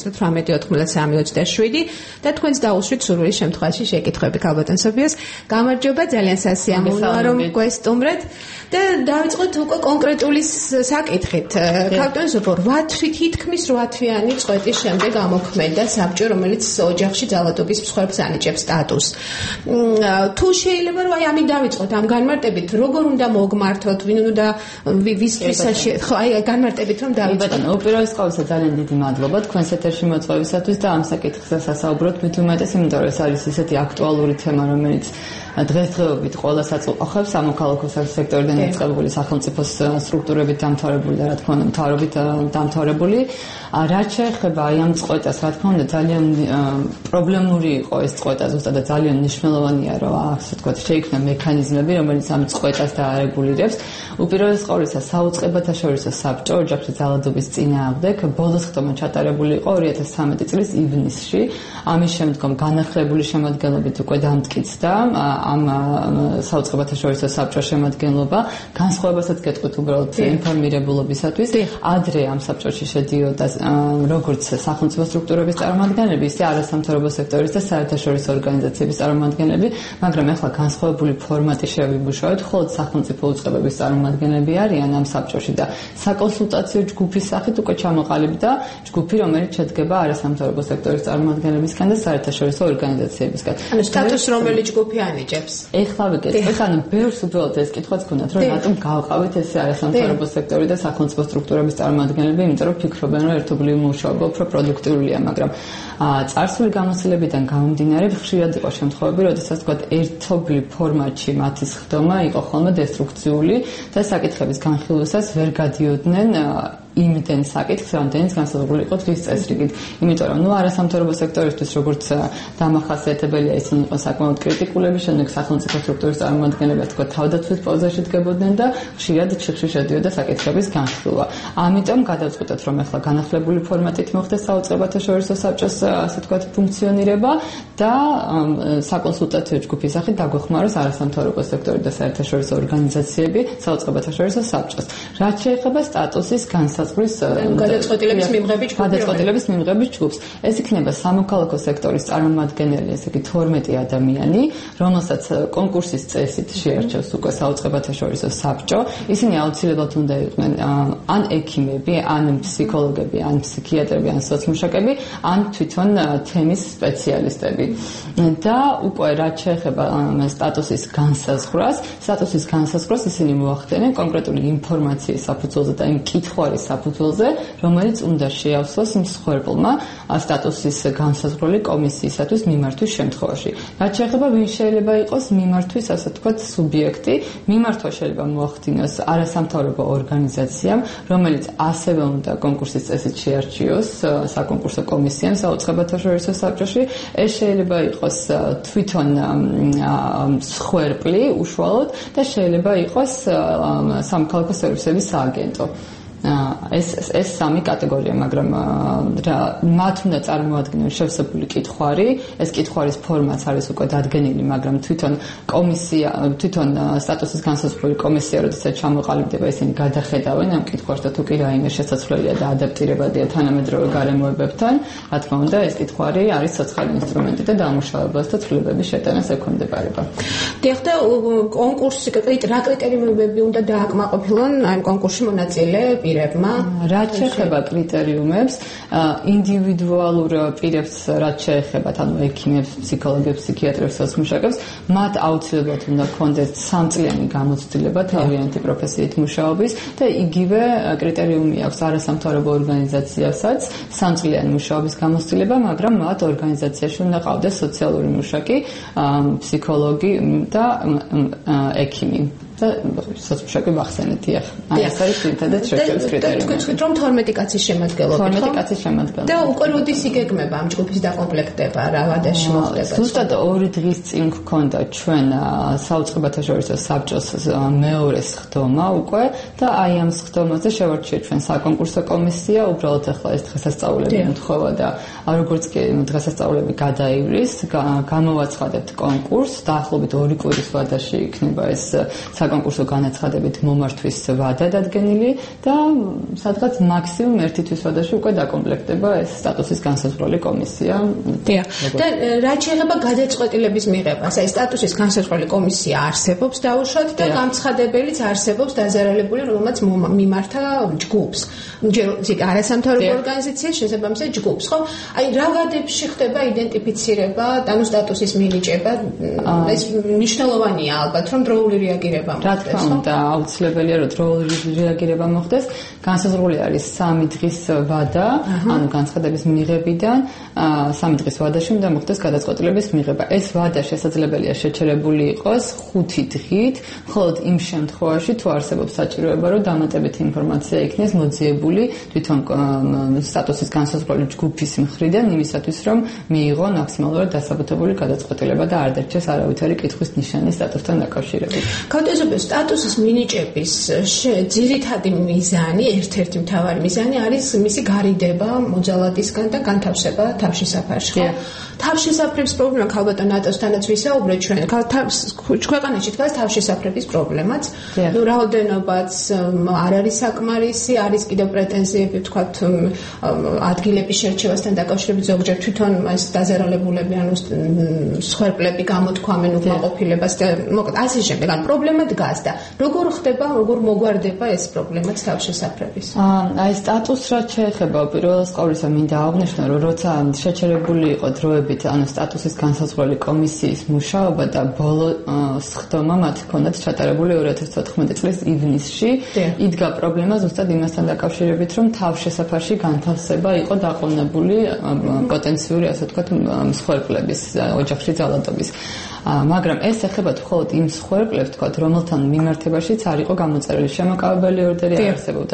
2989327 და თქვენს დაუშვით სურვილის შემთხვევაში შეკითხვები ქალბატონ სოფიოს. გამარჯობა, ძალიან სასიამოვნოა რომ გვესტუმრეთ და დავიწყოთ უკვე კონკრეტული საკითხით. ქალბატონ სოფიო, 8 თვით თითქმის 8 თვიანი წვეთის შემდეგ ამოქმედა საბჭო, რომელიც ოჯახში ძალადობის მსხვერპლს ანიჭებს სტატუსს. თუ შეიძლება რომ ამით დავიწყოთ ამ განმარტებით, როგორ უნდა მოგმართოთ, ვინ უნდა ვისთვისაც ხო აი განმარტებით რომ დავიწყოთ. უპირველეს ყოვლისა ძალიან დიდი მადლობა თქვენს ეთერში მოწვევისათვის და ამ საკითხზე სასაუბროთ მით უმეტეს, იმიტომ რომ ეს არის ისეთი აქტუალური თემა, რომელიც დღესდღეობით ყველას აწუხებს სამოქალაქო სექტორიდან იწყებული სახელმწიფოს სტრუქტურებით დამთავრებული და რა თქმა უნდა მთავრობით დამთავრებული. რაც შეეხება აი ამ წყვეტას, რა თქმა უნდა ძალიან პრობლემური იყო ეს წყვეტა ზუსტად და ძალიან მნიშვნელოვანია რომ ასე ვთქვათ შეიქმნა მექანიზმები, რომელიც ამ წყვეტას დაარეგულირებს. უპირველეს ყოვლისა საუწყებათა შორისო საბჭო ოჯახში ძალადობის წინააღმდეგ ბოლოს ხდომა ჩატარებული იყო 2013 წლის ივნისში. ამის შემდგომ განახლებული შემადგენლობით უკვე დამტკიცდა ამ საუწყებათა შორისო საბჭოს შემადგენლობა. განსხვავებასაც გეტყვით უბრალოდ ინფორმირებულობისათვის. ადრე ამ საბჭოში შედიოდა როგორც სახელმწიფო სტრუქტურების წარმომადგენლები, ისე არასამთავრობო სექტორის და საერთაშორისო ორგანიზაციების წარმომადგენლები, მაგრამ ახლა განსხვავებული ფორმატი შევიმუშავეთ, მხოლოდ სახელმწიფო უწყებების წარმომადგენლები არიან ამ საბჭოში და საკონსულტაციო ჯგუფის სახით უკვე ჩამოყალიბდა ჯგუფი, რომელიც შედგება არასამთავრობო სექტორის წარმომადგენლებისგან და საერთაშორისო ორგანიზაციებისგან. ანუ სტატუსს რომელი ჯგუფი ანიჭებს? ეხლა ვიგეთ, ანუ ბევრს უბრალოდ ეს კითხვაც გქონდათ, რომ რატომ გავყავით ეს არასამთავრობო სექტორი და სახელმწიფო სტრუქტურების წარმომადგენლები, იმიტომ რომ ფიქრობენ, რომ ერთობლივი მუშაობა უფრო პროდუქტიულია, მაგრამ წარსული გამოცდილებიდან გამომდინარე ხშირად იყო შემთხვევები, როდესაც თქვათ ერთობლივ ფორმატში მათი სხდომა იყო ხოლმე დესტრუქციული და საკითხების განხილვასაც ვერ გადიოდნენ იმდენ საკითხს, რამდენიც განსაზღვრული იყო თვის წესრიგით. იმიტომ რომ არასამთავრობო სექტორისთვის როგორც დამახასიათებელია ისინი იყო საკმაოდ კრიტიკულები, შემდეგ სახელმწიფო სტრუქტურის წარმომადგენლები თქვა თავდაცვის პოზიციაში დგებოდნენ და ხშირად ჩიხში შედიოდა საკითხების განხილვა. ამიტომ გადავწყვიტეთ, რომ ახლა განახლებული ფორმატით მოხდეს საუწყებათა შორისო საბჭოს ასე ვთქვათ ფუნქციონირება და საკონსულტაციო ჯგუფის სახით დაგვეხმაროს არასამთავრობო სექტორი და საერთაშორისო ორგანიზაციები საუწყებათა შორისო საბჭოს. რაც შეეხება სტატუსის განსაზღვრას განსაზღვრის გადაწყვეტილების მიღების ჯგუფს. ეს იქნება სამოქალაქო სექტორის წარმომადგენელი, ესე იგი 12 ადამიანი, რომელსაც კონკურსის წესით შეარჩევს უკვე საუწყებათა შორისო საბჭო. ისინი აუცილებლად უნდა იყვნენ ან ექიმები, ან ფსიქოლოგები, ან ფსიქიატრები, ან სოციმუშაკები, ან თვითონ თემის სპეციალისტები. და უკვე რაც შეეხება სტატუსის განსაზღვრას ისინი მოახდენენ კონკრეტული ინფორმაციის საფუძველზე და იმ კითხვარის საფუძველზე, რომელიც უნდა შეავსოს მსხვერპლმა სტატუსის განსაზღვრული კომისიისათვის მიმართვის შემთხვევაში. რაც შეეხება ვინ შეიძლება იყოს მიმართვის, ასე ვთქვათ, სუბიექტი, მიმართვა შეიძლება მოახდინოს არასამთავრობო ორგანიზაციამ, რომელიც ასევე უნდა კონკურსის წესით შეარჩიოს საკონკურსო კომისიამ საუწყებათა შორისო საბჭოში. ეს შეიძლება იყოს თვითონ მსხვერპლი უშუალოდ და შეიძლება იყოს სამოქალაქო სერვისების სააგენტო. ეს სამი კატეგორია, მაგრამ მათ უნდა წარმოადგინონ შევსებული კითხვარი, ეს კითხვარის ფორმაც არის უკვე დადგენილი, მაგრამ თვითონ სტატუსის განსაზღვრული კომისია, როდესაც ჩამოყალიბდება, ისინი გადახედავენ ამ კითხვარს და თუ კი რაიმე შესაძლებელია და ადაპტირებადია თანამედროვე გარემოებებთან, რა თქმა უნდა, ეს კითხვარი არის ცოცხალი ინსტრუმენტი და დამუშავებას და ცვლილებების შეტანას ექვემდებარება. დიახ, და კონკურსი რა კრიტერიუმები უნდა დააკმაყოფილონ ამ კონკურსში მონაწილე პირებმა? რაც შეეხება კრიტერიუმებს, ინდივიდუალურ პირებს, რაც შეეხება ექიმებს, ფსიქოლოგებს, ფსიქიატრებს, სოციმუშაკებს, მათ აუცილებლად უნდა ჰქონდეს 3 წლიანი გამოცდილება თავიანთი პროფესიით მუშაობის და იგივე კრიტერიუმი აქვს არასამთავრობო ორგანიზაციასაც 3 წლიანი მუშაობის გამოცდილება, მაგრამ მათ ორგანიზაციაში უნდა ყავდეს სოციალური მუშაკი, ფსიქოლოგი და ექიმი. და სოციმუშაკი ვახსენეთ, დიახ. ეს არის ძირითადად შეჭრის კრიტერიუმი. თქვით რომ 12 კაცის შემადგენლობით, 12 კაცის შემადგენლობით. და უკვე როდის იგეგმება ამ ჯგუფის დაკომპლექტება, რა ვადაში მოხდება? ზუსტად 2 დღის წინ გქონდა ჩვენ საუწყებათა შორისო საბჭოს მეორე სხდომა უკვე და აი ამ სხდომაზე შევარჩიეთ ჩვენ საკონკურსო კომისია, უბრალოდ ახლა ეს დღესასწაულები უთხოვა და როგორც კი დღესასწაულები გადაივლის, გამოვაცხადებთ კონკურსს, დაახლოებით 2 კვირის ვადაში იქნება ეს საკონკურსო განაცხადებით მომართვის ვადა დადგენილი და სადღაც მაქსიმუმ 1 თვის ვადაში უკვე დაკომპლექტდება ეს სტატუსის განსაზღვრული კომისია. დიახ. და რაც შეეხება გადაწყვეტილების მიღებას, აი სტატუსის განსაზღვრული კომისია არსებობს დაუშვათ და გამცხადებელიც არსებობს დაზარალებული, რომელმაც მიმართა ჯგუფს. ჯერ არასამთავრობო ორგანიზაციის შესაბამისად ჯგუფს, ხო? აი რა ვადებში ხდება იდენტიფიცირება, ანუ სტატუსის მინიჭება, ეს მნიშვნელოვანია ალბათ, რომ დროული რეაგირება რა თქმა უნდა, აუცილებელია რომ დროული რეაგირება მოხდეს. განსაზღვრული არის 3 დღის ვადა, ანუ განცხადების მიღებიდან 3 დღის ვადაში უნდა მოხდეს გადაწყვეტილების მიღება. ეს ვადა შესაძლებელია შეჩერებული იყოს 5 დღით, მხოლოდ იმ შემთხვევაში, თუ არსებობს საჭიროება, რომ დამატებითი ინფორმაცია იქნეს მოძიებული თვითონ სტატუსის განსაზღვრული ჯგუფის მხრიდან იმისათვის, რომ მიიღონ მაქსიმალურად დასაბუთებული გადაწყვეტილება და არ დარჩეს არავითარი კითხვის ნიშანი სტატუსთან დაკავშირებით. გაუტესობებს სტატუსის მინიჭების ძირითადი მიზანი, ერთ-ერთი მთავარი მიზანი არის მისი გარიდება მოძალადისგან და განთავსება თავშესაფარში, ხო? თავშესაფრების პრობლემა ქალბატონ ნატოსთანაც ვისაუბრეთ ჩვენ. ქვეყანაში დგას თავშესაფრების პრობლემაც. ნუ რაოდენობაც არ არის საკმარისი, არის კიდევ პრეტენზიები, ვთქვათ, ადგილების შერჩევასთან დაკავშირებით ზოგჯერ თვითონ ეს დაზარალებულები, ანუ მსხვერპლები გამოთქვამენ უკმაყოფილებას და მოკლედ ასე შემდეგ. ან პრობლემა დგას და როგორ ხდება, როგორ მოგვარდება ეს პრობლემაც თავშესაფრების? აი სტატუსს რაც შეეხება პირველს ყოვლისა მინდა აღნიშნო, რომ როცა შეჩერებული იყო დროებით, ანუ სტატუსის განსაზღვრული კომისიის მუშაობა და ბოლო სხდომა მათ ჰქონდათ ჩატარებული 2014 წლის ივნისში, იდგა პრობლემა ზუსტად იმასთან დაკავშირებით, რომ თავშესაფარში განთავსება იყო დაყოლებული პოტენციური, ასე ვთქვათ, მსხვერპლების ოჯახში ძალადობის. მაგრამ ეს ეხება მხოლოდ იმ მსხვერპლებს, თქვათ, რომელთან მიმართებაშიც არ იყო გამოწერილი შემოკავებელი ორდერი, არსებობდა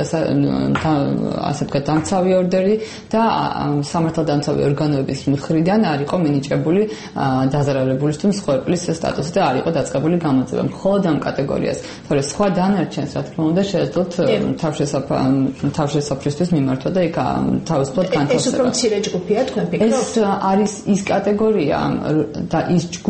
ასე ვთქვათ, დამცავი ორდერი და სამართალდამცავი ორგანოების მხრიდან არ იყო მინიჭებული დაზარალებულის თუ მსხვერპლის სტატუსი და არ იყო დაწყებული გამოძიება. მხოლოდ ამ კატეგორიას, თორე სხვა დანარჩენს, რა თქმა უნდა, შეეძლოთ თავშესაფრისთვის მიმართვა და იქ თავისუფლად განთავსება. ეს უფრო მცირე ჯგუფია, თქვენ ფიქრობთ? ეს არის ის კატეგორია და ის ჯგუფი,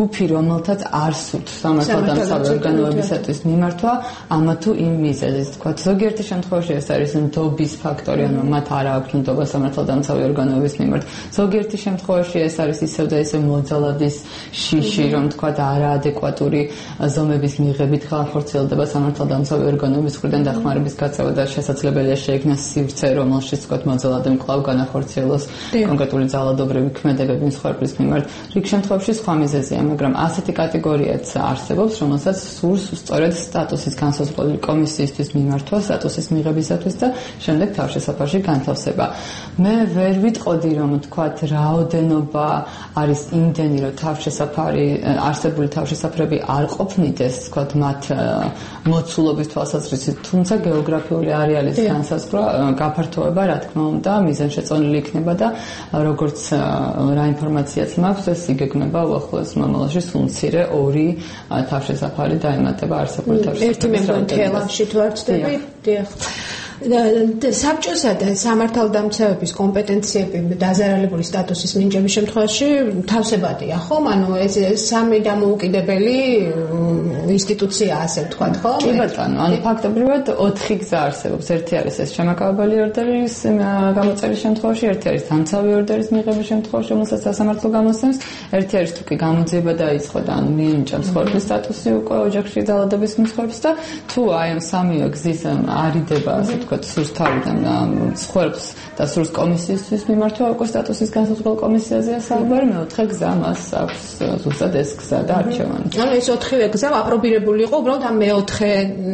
რომელთაც არ სურთ სამართალდამცავი ორგანოებისათვის მიმართვა ამა თუ იმ მიზეზით. თქვათ, ზოგიერთი შემთხვევაში ეს არის ნდობის ფაქტორი, ანუ მათ არ აქვს ნდობა სამართალდამცავი ორგანოების მიმართ. ზოგიერთი შემთხვევაში ეს არის ისევ და ისევ მოძალადის შიში, რომ თქვათ არაადეკვატური ზომების მიღებით განხორციელდება სამართალდამცავი ორგანოების მხრიდან დახმარების გაწევა და შესაძლებელია შეიქმნას სივრცე, რომელშიც თქვათ მოძალადემ კვლავ განახორციელოს კონკრეტული ძალადობრივი ქმედებები მსხვერპლის მიმართ. რიგ შემთხვევაში სხვა მიზეზია, მაგრამ ასეთი კატეგორიაც არსებობს, რომელსაც სურს სწორედ სტატუსის განსაზღვრელი კომისიისთვის მიმართვა სტატუსის მიღებისათვის და შემდეგ თავშესაფარში განთავსება. მე ვერ ვიტყოდი, რომ თქვათ რაოდენობა არის იმდენი, რომ თავშესაფარი არსებული თავშესაფრები არ ყოფნიდეს, თქვათ მათ მოცულობის თვალსაზრისით, თუმცა გეოგრაფიული არეალის განსაზღვრა გაფართოება, რა თქმა უნდა, მიზანშეწონილი იქნება და როგორც რა ინფორმაციაც მაქვს, ეს იგეგმება უახლოეს მომავალში სულ მცირე 2 თავშესაფარი დაემატება არსებული თავშესაფრების. ერთი მე თელავში თუ არ ვწდები, დიახ. საბჭოსა და სამართალდამცავების კომპეტენციები დაზარალებული სტატუსის მინიჭების შემთხვევაში თავსებადია, ხო? ანუ ეს სამი დამოუკიდებელი ინსტიტუცია, ასე ვთქვათ, ხო? კი ბატონო, ანუ ფაქტობრივად 4 გზა არსებობს. ერთი არის ეს შემაკავებელი ორდერის გამოწერის შემთხვევაში, ერთი არის დამცავი ორდერის მიღების შემთხვევაში, რომელსაც სასამართლო გამოსცემს, ერთი არის თუ კი გამოძიება დაიწყო და ანუ მიენიჭა მსხვერპლის სტატუსი უკვე ოჯახში ძალადობის მსხვერპლს და თუ აი ამ სამივე გზის არიდება, ასე ვთქვათ, სურს თავიდან მსხვერპლს და სურს კომისიისთვის მიმართვა უკვე სტატუსის განსაზღვრელ კომისიაზეა საუბარი, მეოთხე გზა მას აქვს ზუსტად ეს გზა და არჩევანი. ანუ ეს 4 გზა აპრობირებული იყო უბრალოდ ამ მეოთხე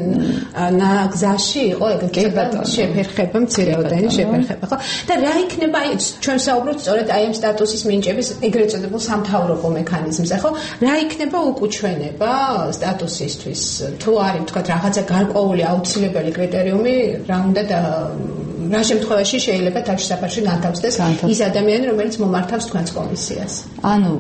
გზაში იყო ეგრეთ შეფერხება, მცირეოდენი შეფერხება, ხო? და რა იქნება აი ჩვენ საუბრობთ სწორედ აი ამ სტატუსის მინიჭების ეგრეთ წოდებულ სამთავრობო მექანიზმზე, ხო? რა იქნება უკუჩვენება სტატუსისთვის? თუ არის თქვა რაღაცა გარკვეული აუცილებელი კრიტერიუმი, რა უნდა და რა შემთხვევაში შეიძლება თავშესაფარში განთავსდეს ის ადამიანი, რომელიც მომართავს თქვენს კომისიას? ანუ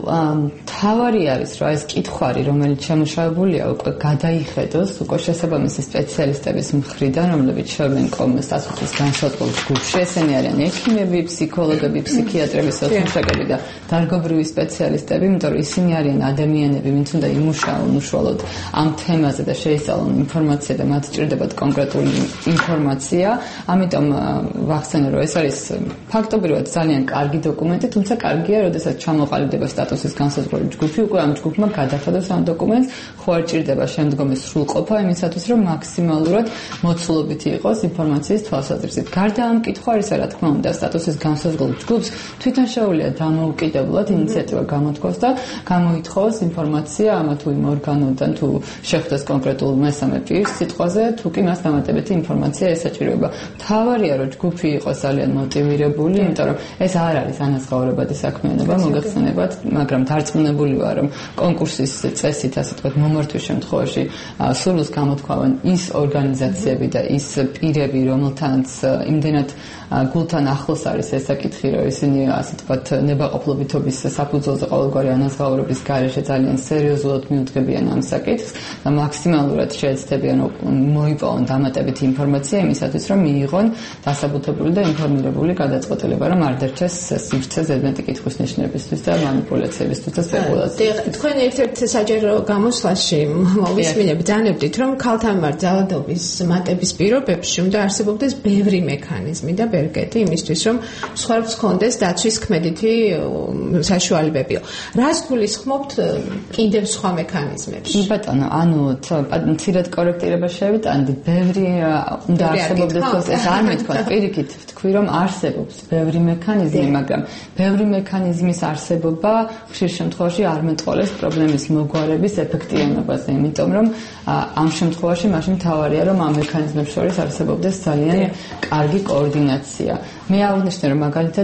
თავარი არის, რომ ეს კითხვარი, რომელიც შემუშავებულია, უკვე გადაიხედოს უკვე შესაბამისი სპეციალისტების მხრიდან, რომლებიც შევდნენ სტატუსის განსაზღვრულ ჯგუფში. ესენი არიან ექიმები, ფსიქოლოგები, ფსიქიატრები, სოციოლოგები და დარგობრივი სპეციალისტები, იმიტომ რომ ისინი არიან ადამიანები, ვინც უნდა იმუშაონ უშუალოდ ამ თემაზე და შეისწავლონ ინფორმაცია და მათ სჭირდებათ კონკრეტული ინფორმაცია. ამიტომ ვახსენე, რომ ეს არის ფაქტობრივად ძალიან კარგი დოკუმენტი, თუმცა კარგია, როდესაც ჩამოყალიბდება სტატუსის განსაზღვრელი ჯგუფი, უკვე ამ ჯგუფმა გადახედოს ამ დოკუმენტს, ხო არ ჭირდება შემდგომი სრულყოფა იმისათვის, რომ მაქსიმალურად მოცულობითი იყოს ინფორმაციის თვალსაზრისით. გარდა ამ კითხვარისა, რა თქმა უნდა, სტატუსის განსაზღვრელ ჯგუფს თვითონ შეუძლია დამოუკიდებლად ინიციატივა გამოთქვას და გამოითხოვოს ინფორმაცია ამა თუ იმ ორგანოდან, თუ შეხვდეს კონკრეტულ მესამე პირს სიტყვაზე, თუ კი მას დამატებითი ინფორმაცია ესაჭიროება. თავარია, რომ ჯგუფი იყოს ძალიან მოტივირებული, იმიტომ რომ ეს არ არის ანაზღაურებადი საქმიანობა, მოგეხსენებათ, მაგრამ დარწმუნებული ვარ, რომ კონკურსის წესით, ასე ვთქვათ, მომართვის შემთხვევაში სურვილს გამოთქვავენ ის ორგანიზაციები და ის პირები, რომელთანაც იმდენად გულთან ახლოს არის ეს საკითხი, რომ ისინი, ასე ვთქვათ, ნებაყოფლობითობის საფუძველზე ყოველგვარი ანაზღაურების გარეშე ძალიან სერიოზულად მიუძღებიან ამ საკითხს და მაქსიმალურად შეეცდებიან მოიპოვონ დამატებითი ინფორმაცია იმისათვის, რომ მიიღონ დასაბუთებული და ინფორმირებული გადაწყვეტილება, რომ არ დარჩეს სივრცე ზედმეტი კითხვის ნიშნებისთვის და манипуляციებისთვის და სპეკულაციებისთვის. თქვენ ერთ-ერთ საჯარო გამოსვლაში მოვისმინეთ, ძანებდით, რომ ქალთან მიმართ ძალადობის მატების პირობებში უნდა არსებობდეს ბევრი მექანიზმი და ბერგეთი იმისთვის, რომ მსხვერპლს ჰქონდეს დაცვის ქმედითი საშუალებებიო. რას გულისხმობთ კიდევ სხვა მექანიზმებში? კი ბატონო, ანუ მცირედ კორექტირება შევიტანდი, ბევრი უნდა არსებობდეს ეს არ მეთქვა, პირიქით ვთქვი, რომ არსებობს ბევრი მექანიზმი, მაგრამ ბევრი მექანიზმის არსებობა ხშირ შემთხვევაში არ მეტყოლეს პრობლემის მოგვარების ეფექტიანობაზე, იმიტომ რომ ამ შემთხვევაში მაშინ თავარია, რომ ამ მექანიზმებს შორის არსებობდეს ძალიან კარგი კოორდინაცია. მე აღნიშნე, რომ მაგალითად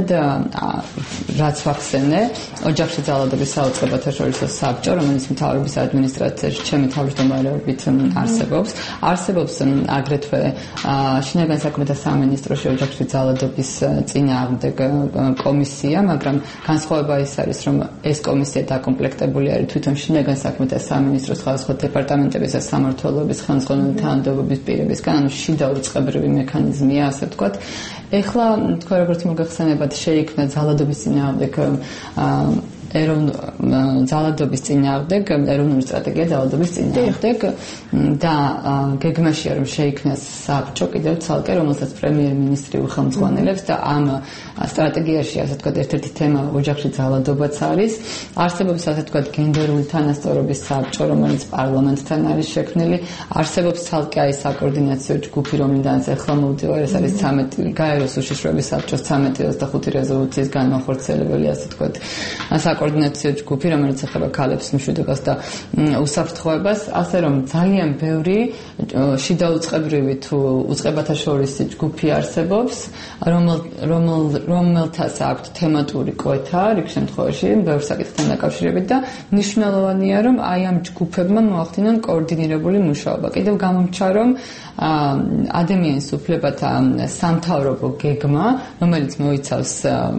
რაც ვახსენე, ოჯახში ძალადობის საუწყებათა შორისო საბჭო, რომელიც მთავრობის ადმინისტრაციაში ჩემი თავმჯდომარეობით არსებობს, აგრეთვე შინაგან საქმეთა სამინისტროში ოჯახში ძალადობის წინააღმდეგ კომისია, მაგრამ განსხვავება ის არის, რომ ეს კომისია დაკომპლექტებული არის თვითონ შინაგან საქმეთა სამინისტროს სხვადასხვა დეპარტამენტების და სამმართველოების ხელმძღვანელი თანამდებობის პირებისგან, ანუ შიდა უწყებრივი მექანიზმია, ასე ვთქვათ. ეხლა თქვენ როგორც მოგეხსენებათ, შეიქმნა ძალადობის წინააღმდეგ ძალადობის წინააღმდეგ, ეროვნული სტრატეგია ძალადობის წინააღმდეგ და გეგმაშია რომ შეიქმნას საბჭო კიდევ ცალკე, რომელსაც პრემიერ-მინისტრი უხელმძღვანელებს და ამ სტრატეგიაში, ასე ვთქვათ, ერთ-ერთი თემა ოჯახში ძალადობაც არის. არსებობს, ასე ვთქვათ, გენდერული თანასწორობის საბჭო, რომელიც პარლამენტთან არის შექმნილი. არსებობს ცალკე აი საკოორდინაციო ჯგუფი, რომლიდანაც ეხლა მოვდივარ, ეს არის 13 გაეროს უშიშროების საბჭოს 1325 რეზოლუციის განმახორციელებელი, ასე ვთქვათ, საკოორდინაციო ჯგუფი, რომელიც ეხება ქალებს მშვიდობას და უსაფრთხოებას, ასე რომ ძალიან ბევრი შიდა უწყებრივი თუ უწყებათა შორისი ჯგუფი არსებობს, რომელთაც აქვთ თემატური კვეთა, რიგ შემთხვევაში, ბევრ საკითხთან დაკავშირებით და მნიშვნელოვანია, რომ აი ამ ჯგუფებმა მოახდინონ კოორდინირებული მუშაობა. კიდევ გამომჩა, რომ ადამიანის უფლებათა სამთავრობო გეგმა, რომელიც მოიცავს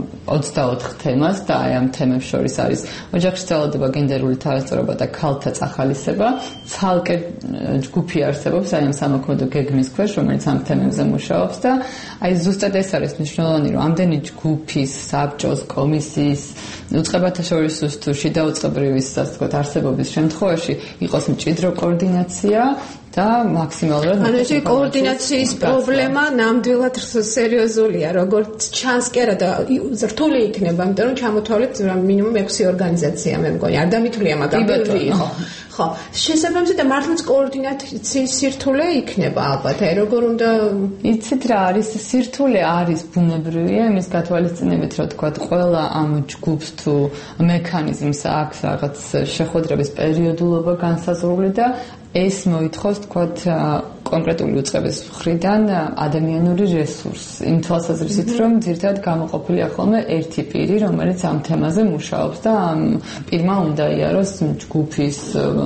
24 თემას და აი ამ თემებს შორის არის ოჯახში ძალადობა, გენდერული თანასწორობა და ქალთა წახალისება. ცალკე ჯგუფი არსებობს აი ამ სამოქმედო გეგმის ქვეშ, რომელიც ამ თემებზე მუშაობს და აი ზუსტად ეს არის მნიშვნელოვანი, რომ ამდენი ჯგუფის, საბჭოს, კომისიის, უწყებათა შორის თუ შიდა უწყებრივის, ასე ვთქვათ, არსებობის შემთხვევაში იყოს მჭიდრო კოორდინაცია და მაქსიმალურად ანუ ეს კოორდინაციის პრობლემა ნამდვილად სერიოზულია, როგორც ჩანს კი არა და რთული იქნება, იმიტომ რომ ჩამოთვალეთ მინიმუმ 6 ორგანიზაცია, მე მგონი, არ დამითვლია, მაგრამ ბევრი იყო. ხო, შესაბამისად და მართლაც კოორდინაციის სირთულე იქნება ალბათ, აი როგორ უნდა იცით რა არის სირთულე არის ბუნებრივია იმის გათვალისწინებით, რომ თქვა ყველა ამ ჯგუფს თუ მექანიზმს აქვს რაღაც შეხვედრების პერიოდულობა განსაზღვრული და ეს მოითხოვს თქვათ კონკრეტული უწყების მხრიდან ადამიანური რესურსს. იმ თვალსაზრისით, რომ ძირითადად გამოყოფილია ხოლმე ერთი პირი, რომელიც ამ თემაზე მუშაობს და ამ პირმა უნდა იაროს ჯგუფის,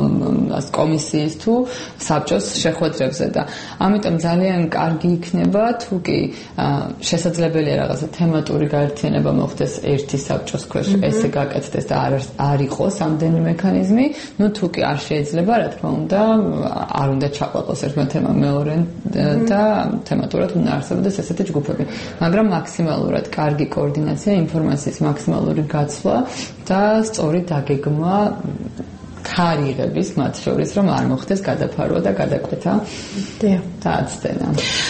კომისიის თუ საბჭოს შეხვედრებზე და ამიტომ ძალიან კარგი იქნება, თუ კი შესაძლებელია რაღაცა თემატური გაერთიანება მოხდეს ერთი საბჭოს ქვეშ, ესე გაკეთდეს და არ იყოს ამდენი მექანიზმი, ну თუ კი არ შეიძლება, რა თქმა უნდა, არ უნდა ჩაყვაყოს ერთმა თემამ მეორე და თემატურად უნდა არსებობდეს ესეთი ჯგუფები. მაგრამ მაქსიმალურად კარგი კოორდინაცია, ინფორმაციის მაქსიმალური გაცვლა და სწორი დაგეგმვა თარიღების მათ შორის, რომ არ მოხდეს გადაფარვა და გადაკვეთა და აცდენა.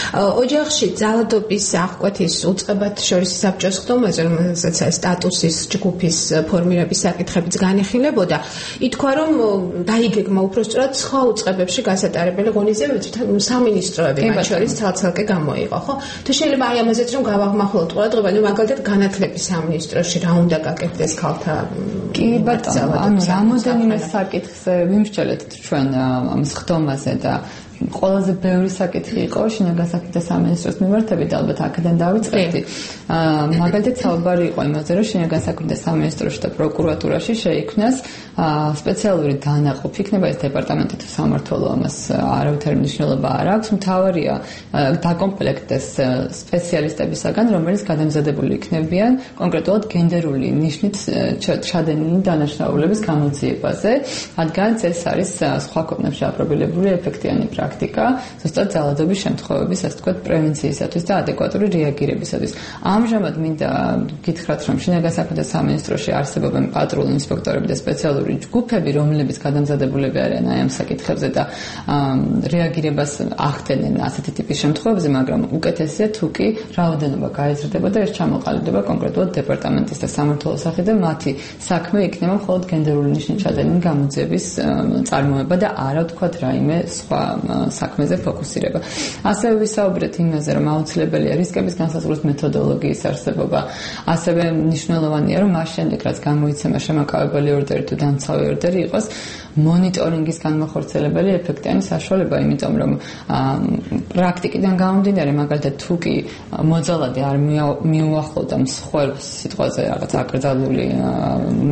ოჯახში ძალადობის აღკვეთის უწყებათა შორისი საბჭოს ხდომაზე, რომელსაც სტატუსის ჯგუფის ფორმირების საკითხებიც განიხილებოდა, ითქვა, რომ დაიგეგმა უпроსტად სხვა უწყებებში გასატარებელი ღონისძიებები, სამინისტროები მათ შორის ცალ-ცალკე გამოიყო, ხო? თუ შეიძლება აი ამაზეც რომ გავაღმახვილოთ ყურადღება, ну მაგალითად განათლების სამინისტროში რა უნდა გაკეთდეს ქალთა კი ბატონო, ანუ რამოდენიმე საკითხზე ვიმსჯელეთ ჩვენ ამის ხდომაზე და ყველაზე ბევრი საკითხი იყო შინაგან საქმეთა სამინისტროს მიმართებით, ალბათ აქედან დავიწყებდი. მაგალითად საუბარი იყო იმაზე, რომ შინაგან საქმეთა სამინისტროში და პროკურატურაში შეიქმნას სპეციალური დანაყოფი, იქნება ეს დეპარტამენტი თუ სამმართველო, ამას არავითარი მნიშვნელობა არ აქვს. მთავარია დაკომპლექტდეს სპეციალისტებისაგან, რომელიც გადამზადებული იქნებიან კონკრეტულად გენდერული ნიშნით ჩადენილი დანაშაულების გამოძიებაზე, რადგანაც ეს არის სხვა ქვეყნებში აპრობირებული ეფექტიანი პრაქტიკა, ზუსტად ძალადობის შემთხვევების, ასე ვთქვათ, პრევენციისათვის და ადეკვატური რეაგირებისათვის. ამჟამად მინდა გითხრათ, რომ შინაგან საქმეთა სამინისტროში არსებობენ პატრულ ინსპექტორები და სპეციალური ჯგუფები, რომლებიც გადამზადებულები არიან აი ამ საკითხებზე და რეაგირებას ახდენენ ასეთი ტიპის შემთხვევებზე, მაგრამ უკეთესია თუ კი რაოდენობა გაიზრდება და ეს ჩამოყალიბდება კონკრეტულად დეპარტამენტის და სამმართველოს სახიდან, მათი საქმე იქნება მხოლოდ გენდერული ნიშნის ჩადენილი გამოძიების წარმოება და არა ვთქვათ რაიმე სხვა საქმეზე ფოკუსირება. ასევე ვისაუბრეთ იმაზე, რომ აუცილებელია რისკების განსაზღვრის მეთოდოლოგიის არსებობა. ასევე მნიშვნელოვანია, რომ მას შემდეგ, რაც გამოიცემა შემაკავებელი ორდერი თუ დამცავი ორდერი იყოს, მონიტორინგის განმახორციელებელი ეფექტიანი საშუალება, იმიტომ რომ პრაქტიკიდან გამომდინარე, მაგალითად თუ კი მოძალადე არ მიუახლოვდა მსხვერპლს სიტყვაზე რაღაც აკრძალული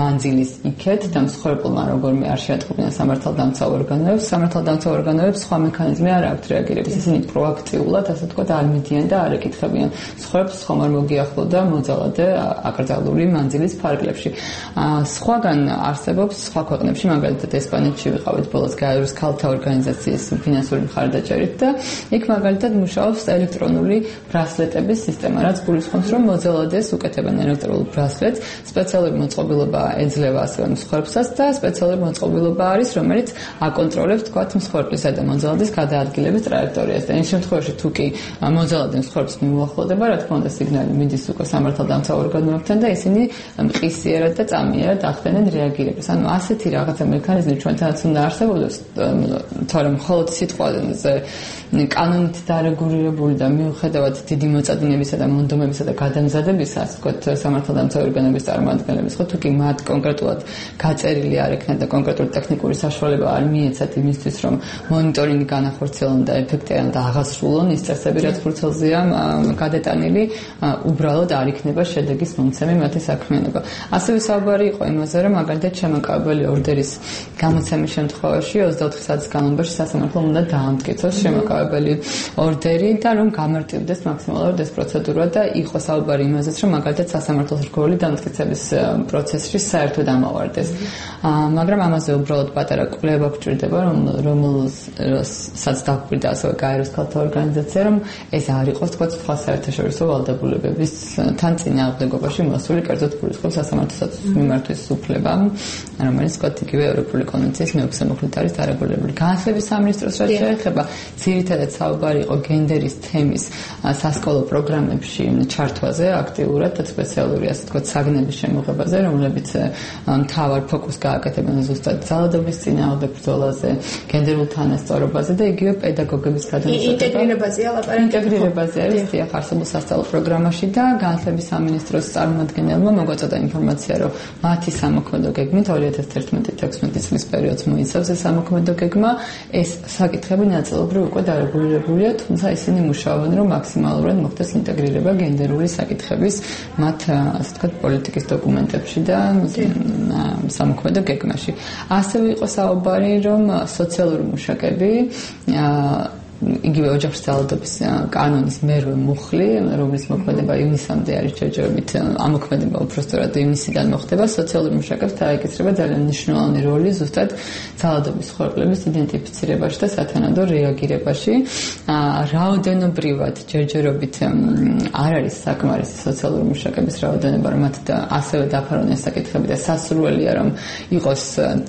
მანძილის იქეთ და მსხვერპლმა როგორმე არ შეატყობინა სამართალდამცავ ორგანოებს სხვა მექანიზმი არ აქვს რეაგირების. ისინი პროაქტიულად, ასე ვთქვათ, არ მიდიან და არ ეკითხებიან სხვებს, ხომ არ მოგიახლოვდა მოძალადე აკრძალული მანძილის ფარგლებში. სხვაგან არსებობს სხვა ქვეყნებში, მაგალითად ესპანეთში ვიყავით ბოლოს გაეროს ქალთა ორგანიზაციის ფინანსური მხარდაჭერით და იქ მაგალითად მუშაობს ელექტრონული ბრასლეტების სისტემა, რაც გულისხმობს, რომ მოძალადეს უკეთებენ ელექტრონულ ბრასლეტს, სპეციალური მოწყობილობა ეძლევა ასევე მსხვერპლსაც და სპეციალური მოწყობილობა არის, რომელიც აკონტროლებს, თქვათ, მსხვერპლისა და მოძალადის გადაადგილების ტრაექტორიას. და იმ შემთხვევაში თუ კი მოძალადე მსხვერპლს მიუახლოვდება, რა თქმა უნდა, სიგნალი მიდის უკვე სამართალდამცავ ორგანოებთან და ისინი მყისიერად და წამიერად ახდენენ რეაგირებას. ანუ ასეთი რაღაცა მექანიზმი ჩვენთანაც უნდა არსებობდეს, თორემ მხოლოდ სიტყვაზე კანონით დარეგულირებული და მიუხედავად დიდი მოწადინებისა და მონდომებისა და გადამზადებისა, ასე ვთქვათ, სამართალდამცავ ორგანოების წარმომადგენლების, ხო თუ კი მათ კონკრეტულად გაწერილი არ ექნათ და კონკრეტული ტექნიკური საშუალება არ მიეცათ იმისთვის, რომ მონიტორინგი განახორციელონ და ეფექტიან და აღასრულონ ის წესები, რაც ფურცელზეა გადატანილი, უბრალოდ არ იქნება შედეგის მომცემი მათი საქმიანობა. ასევე საუბარი იყო იმაზე, რომ მაგალითად შემოკავებელი ორდერის გამოცემის შემთხვევაში 24 საათის განმავლობაში სასამართლომ უნდა დაამტკიცოს შემოკავებელი ორდერი და რომ გამარტივდეს მაქსიმალურად ეს პროცედურა და იყო საუბარი იმაზეც, რომ მაგალითად სასამართლოს რგოლი დამტკიცების პროცესში საერთოდ ამავარდეს. მაგრამ ამაზე უბრალოდ პატარა კვლევა გვჭირდება, რომელსაც დაგვირდა ასევე გაეროს ქალთა ორგანიზაცია, რომ ეს არ იყოს თქვა სხვა საერთაშორისო ვალდებულებების თან წინააღმდეგობაში მოსული, კერძოდ გულისხმობს სასამართლოს მიმართვის უფლება, რომელიც თქვა იგივე ევროპული კონვენციის მე-6 მუხლით არის დარეგულირებული. განათლების სამინისტროს რაც შეეხება, ძირითადად საუბარი იყო გენდერის თემის სასკოლო პროგრამებში ჩართვაზე აქტიურად და სპეციალური, ასე ვთქვათ, საგნების შემოღებაზე, რომლებიც მთავარ ფოკუსს გააკეთებენ ზუსტად ძალადობის წინააღმდეგ ბრძოლაზე, გენდერულ თანასწორობაზე და იგივე პედაგოგების გადამზადება. ინტეგრირებაზე ლაპარაკი. ინტეგრირებაზე არის დიახ არსებულ სასწავლო პროგრამაში და განათლების სამინისტროს წარმომადგენელმა მოგვაწოდა ინფორმაცია, რომ მათი სამოქმედო გეგმით 2011-16 წლის პერიოდს მოიცავს ეს სამოქმედო გეგმა. ეს საკითხები ნაწილობრივ უკვე დარეგულირებულია, თუმცა ისინი მუშაობენ, რომ მაქსიმალურად მოხდეს ინტეგრირება გენდერული საკითხების მათ, ასე ვთქვათ, პოლიტიკის დოკუმენტებში და სამოქმედო გეგმაში. ასევე იყო საუბარი, რომ სოციალური მუშაკები იგივე ოჯახში ძალადობის კანონის მერვე მუხლი, რომლის მოქმედება ივნისამდე არის ჯერჯერობით, ამოქმედება უпростоრად ივნისიდან მოხდება, სოციალური მუშაკებს დაეკისრება ძალიან მნიშვნელოვანი როლი ზუსტად ძალადობის მსხვერპლების იდენტიფიცირებაში და სათანადო რეაგირებაში. რაოდენობრივად ჯერჯერობით არ არის საკმარისი სოციალური მუშაკების რაოდენობა, რომ მათ ასევე დაფარონ ეს საკითხები და სასურველია, რომ იყოს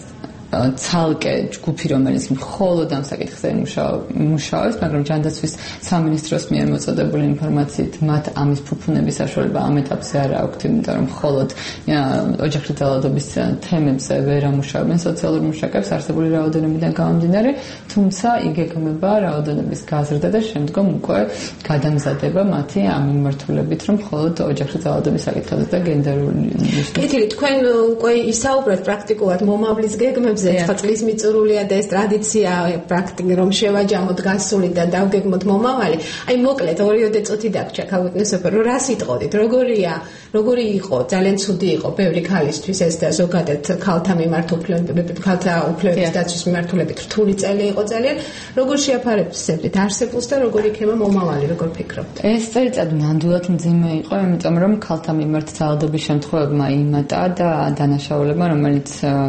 ცალკე ჯგუფი, რომელიც მხოლოდ ამ საკითხზე მუშაობს, მაგრამ ჯანდაცვის სამინისტროს მიერ მოწოდებული ინფორმაციით მათ ამის ფუფუნების საშუალება ამ ეტაპზე არ აქვთ, იმიტომ რომ მხოლოდ ოჯახური ძალადობის თემებზე ვერ ამუშავებენ სოციალურ მუშაკებს არსებული რაოდენობიდან გამომდინარე, თუმცა იგეგმება რაოდენობის გაზრდა და შემდგომ უკვე გადამზადება მათი ამ მიმართულებით, რომ მხოლოდ ოჯახური ძალადობის საკითხებზე და გენდერული კეთილი, თქვენ უკვე ისაუბრეთ პრაქტიკულად მომავლის გეგმებზე. ეხლა წლის მიწურულია და ეს ტრადიცია პრაქტიკულად რომ შევაჯამოთ გასული და დავგეგმოთ მომავალი. აი მოკლედ 2 წუთი დაგჭა ქალბატონსოფერ, რა სიტყოდით, როგორი იყო, ძალიან ცუდი იყო ბევრი ქალისთვის ეს და ზოგადად ქალთა ქალთა უფლებების დაცვის მიმართულებით რთული წელი იყო ძალიან. როგორ შეაფარებთ არსებულს და როგორ იქნება მომავალი, როგორ ფიქრობთ? ეს წელიწადი ნამდვილად მძიმე იყო, იმიტომ რომ ქალთა მიმართ ძალადობის შემთხვევებმა იმატა და დანაშაულებმა, რომელიც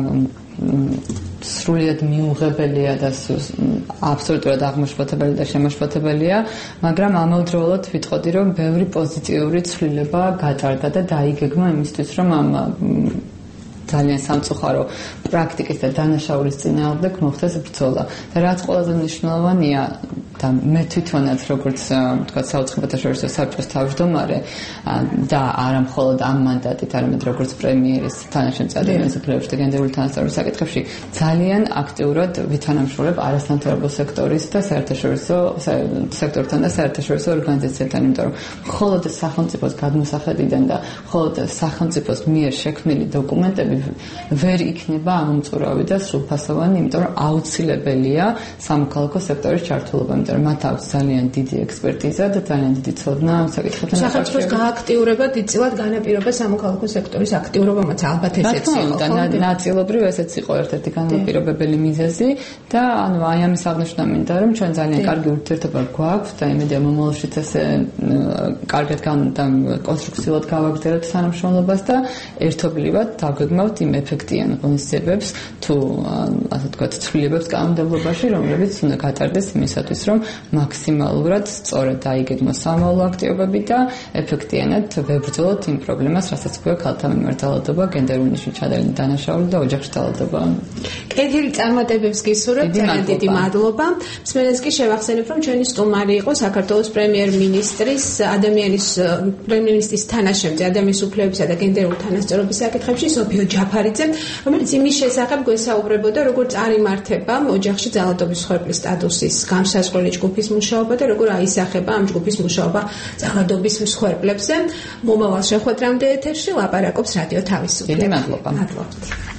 სრულიად მიუღებელია და აბსოლუტურად აღმაშფოთებელი და შემაშფოთებელია, მაგრამ ამავდროულად ვიტყოდი, რომ ბევრი პოზიტიური ცვლილება გატარდა და დაიგეგმა იმისთვის, რომ ამ ძალიან სამწუხარო პრაქტიკის და დანაშაულის წინააღმდეგ მოხდეს ბრძოლა. და რაც ყველაზე მნიშვნელოვანია და მე თვითონაც როგორც თქვა საუცხოთა შორისო საბჭოს თავმჯდომარე და არა მხოლოდ ამ მანდატით, არამედ როგორც პრემიერის თანაშემწე უფლებების და გენდერული თანასწორობის საკითხებში ძალიან აქტიურად ვითანამშრომლებ არასამთავრობო სექტორის და საერთაშორისო სექტორთან და საერთაშორისო ორგანიზაციებთან, იმიტომ რომ მხოლოდ სახელმწიფოს გადმოსახედიდან და მხოლოდ სახელმწიფოს მიერ შექმნილი დოკუმენტები ვერ იქნება ამომწურავი და სრულფასოვანი, იმიტომ რომ აუცილებელია სამოქალაქო სექტორის ჩართულობა. იმიტომ რომ მათ აქვს ძალიან დიდი ექსპერტიზა და ძალიან დიდი ცოდნა ამ საკითხებთან. სახელმწიფოს გააქტიურება დიდწილად განაპირობა სამოქალაქო სექტორის აქტიურობამაც ალბათ ესეც იყო. ნაწილობრივ ესეც იყო ერთ-ერთი განაპირობებელი მიზეზი და ანუ აი ამის აღნიშვნა მინდა რომ ჩვენ ძალიან კარგი ურთიერთობა გვაქვს და იმედია მომავალშიც ესე კარგად და კონსტრუქციულად გავაგრძელებთ თანამშრომლობას და ერთობლივად დაგვეგმავთ იმ ეფექტიან ღონისძიებებს თუ ასე ვთქვათ ცვლილებებს კანონმდებლობაში, რომლებიც უნდა გატარდეს იმისათვის, რომ მაქსიმალურად სწორად დაიგეგმოს სამოვალო აქტივობები და ეფექტიანად ვებრძოლოთ იმ პრობლემას, რასაც ქვია ქალთა მიმართ ძალადობა, გენდერული ნიშნის ჩადენილი დანაშაული და ოჯახში ძალადობა. კეთილი წარმატებებს გისურვებთ, ძალიან დიდი მადლობა. მსმენელს კი შევახსენებ, რომ ჩვენი სტუმარი იყო საქართველოს პრემიერ-მინისტრის პრემიერ-მინისტრის თანაშემწე ადამიანის უფლებებისა და გენდერული თანასწორობის საკითხებში სოფიო ჯაფარიძე, რომელიც იმის შესახებ გვესაუბრებოდა, როგორ წარიმართება ოჯახში ძალადობის მსხვერპლის სტატუსის განსაზღვრელი ჯგუფის მუშაობა და როგორ აისახება ამ ჯგუფის მუშაობა ძალადობის მსხვერპლებზე. მომავალ შეხვედრამდე ეთერში ლაპარაკობს რადიო თავისუფლება. მადლობა. მადლობთ.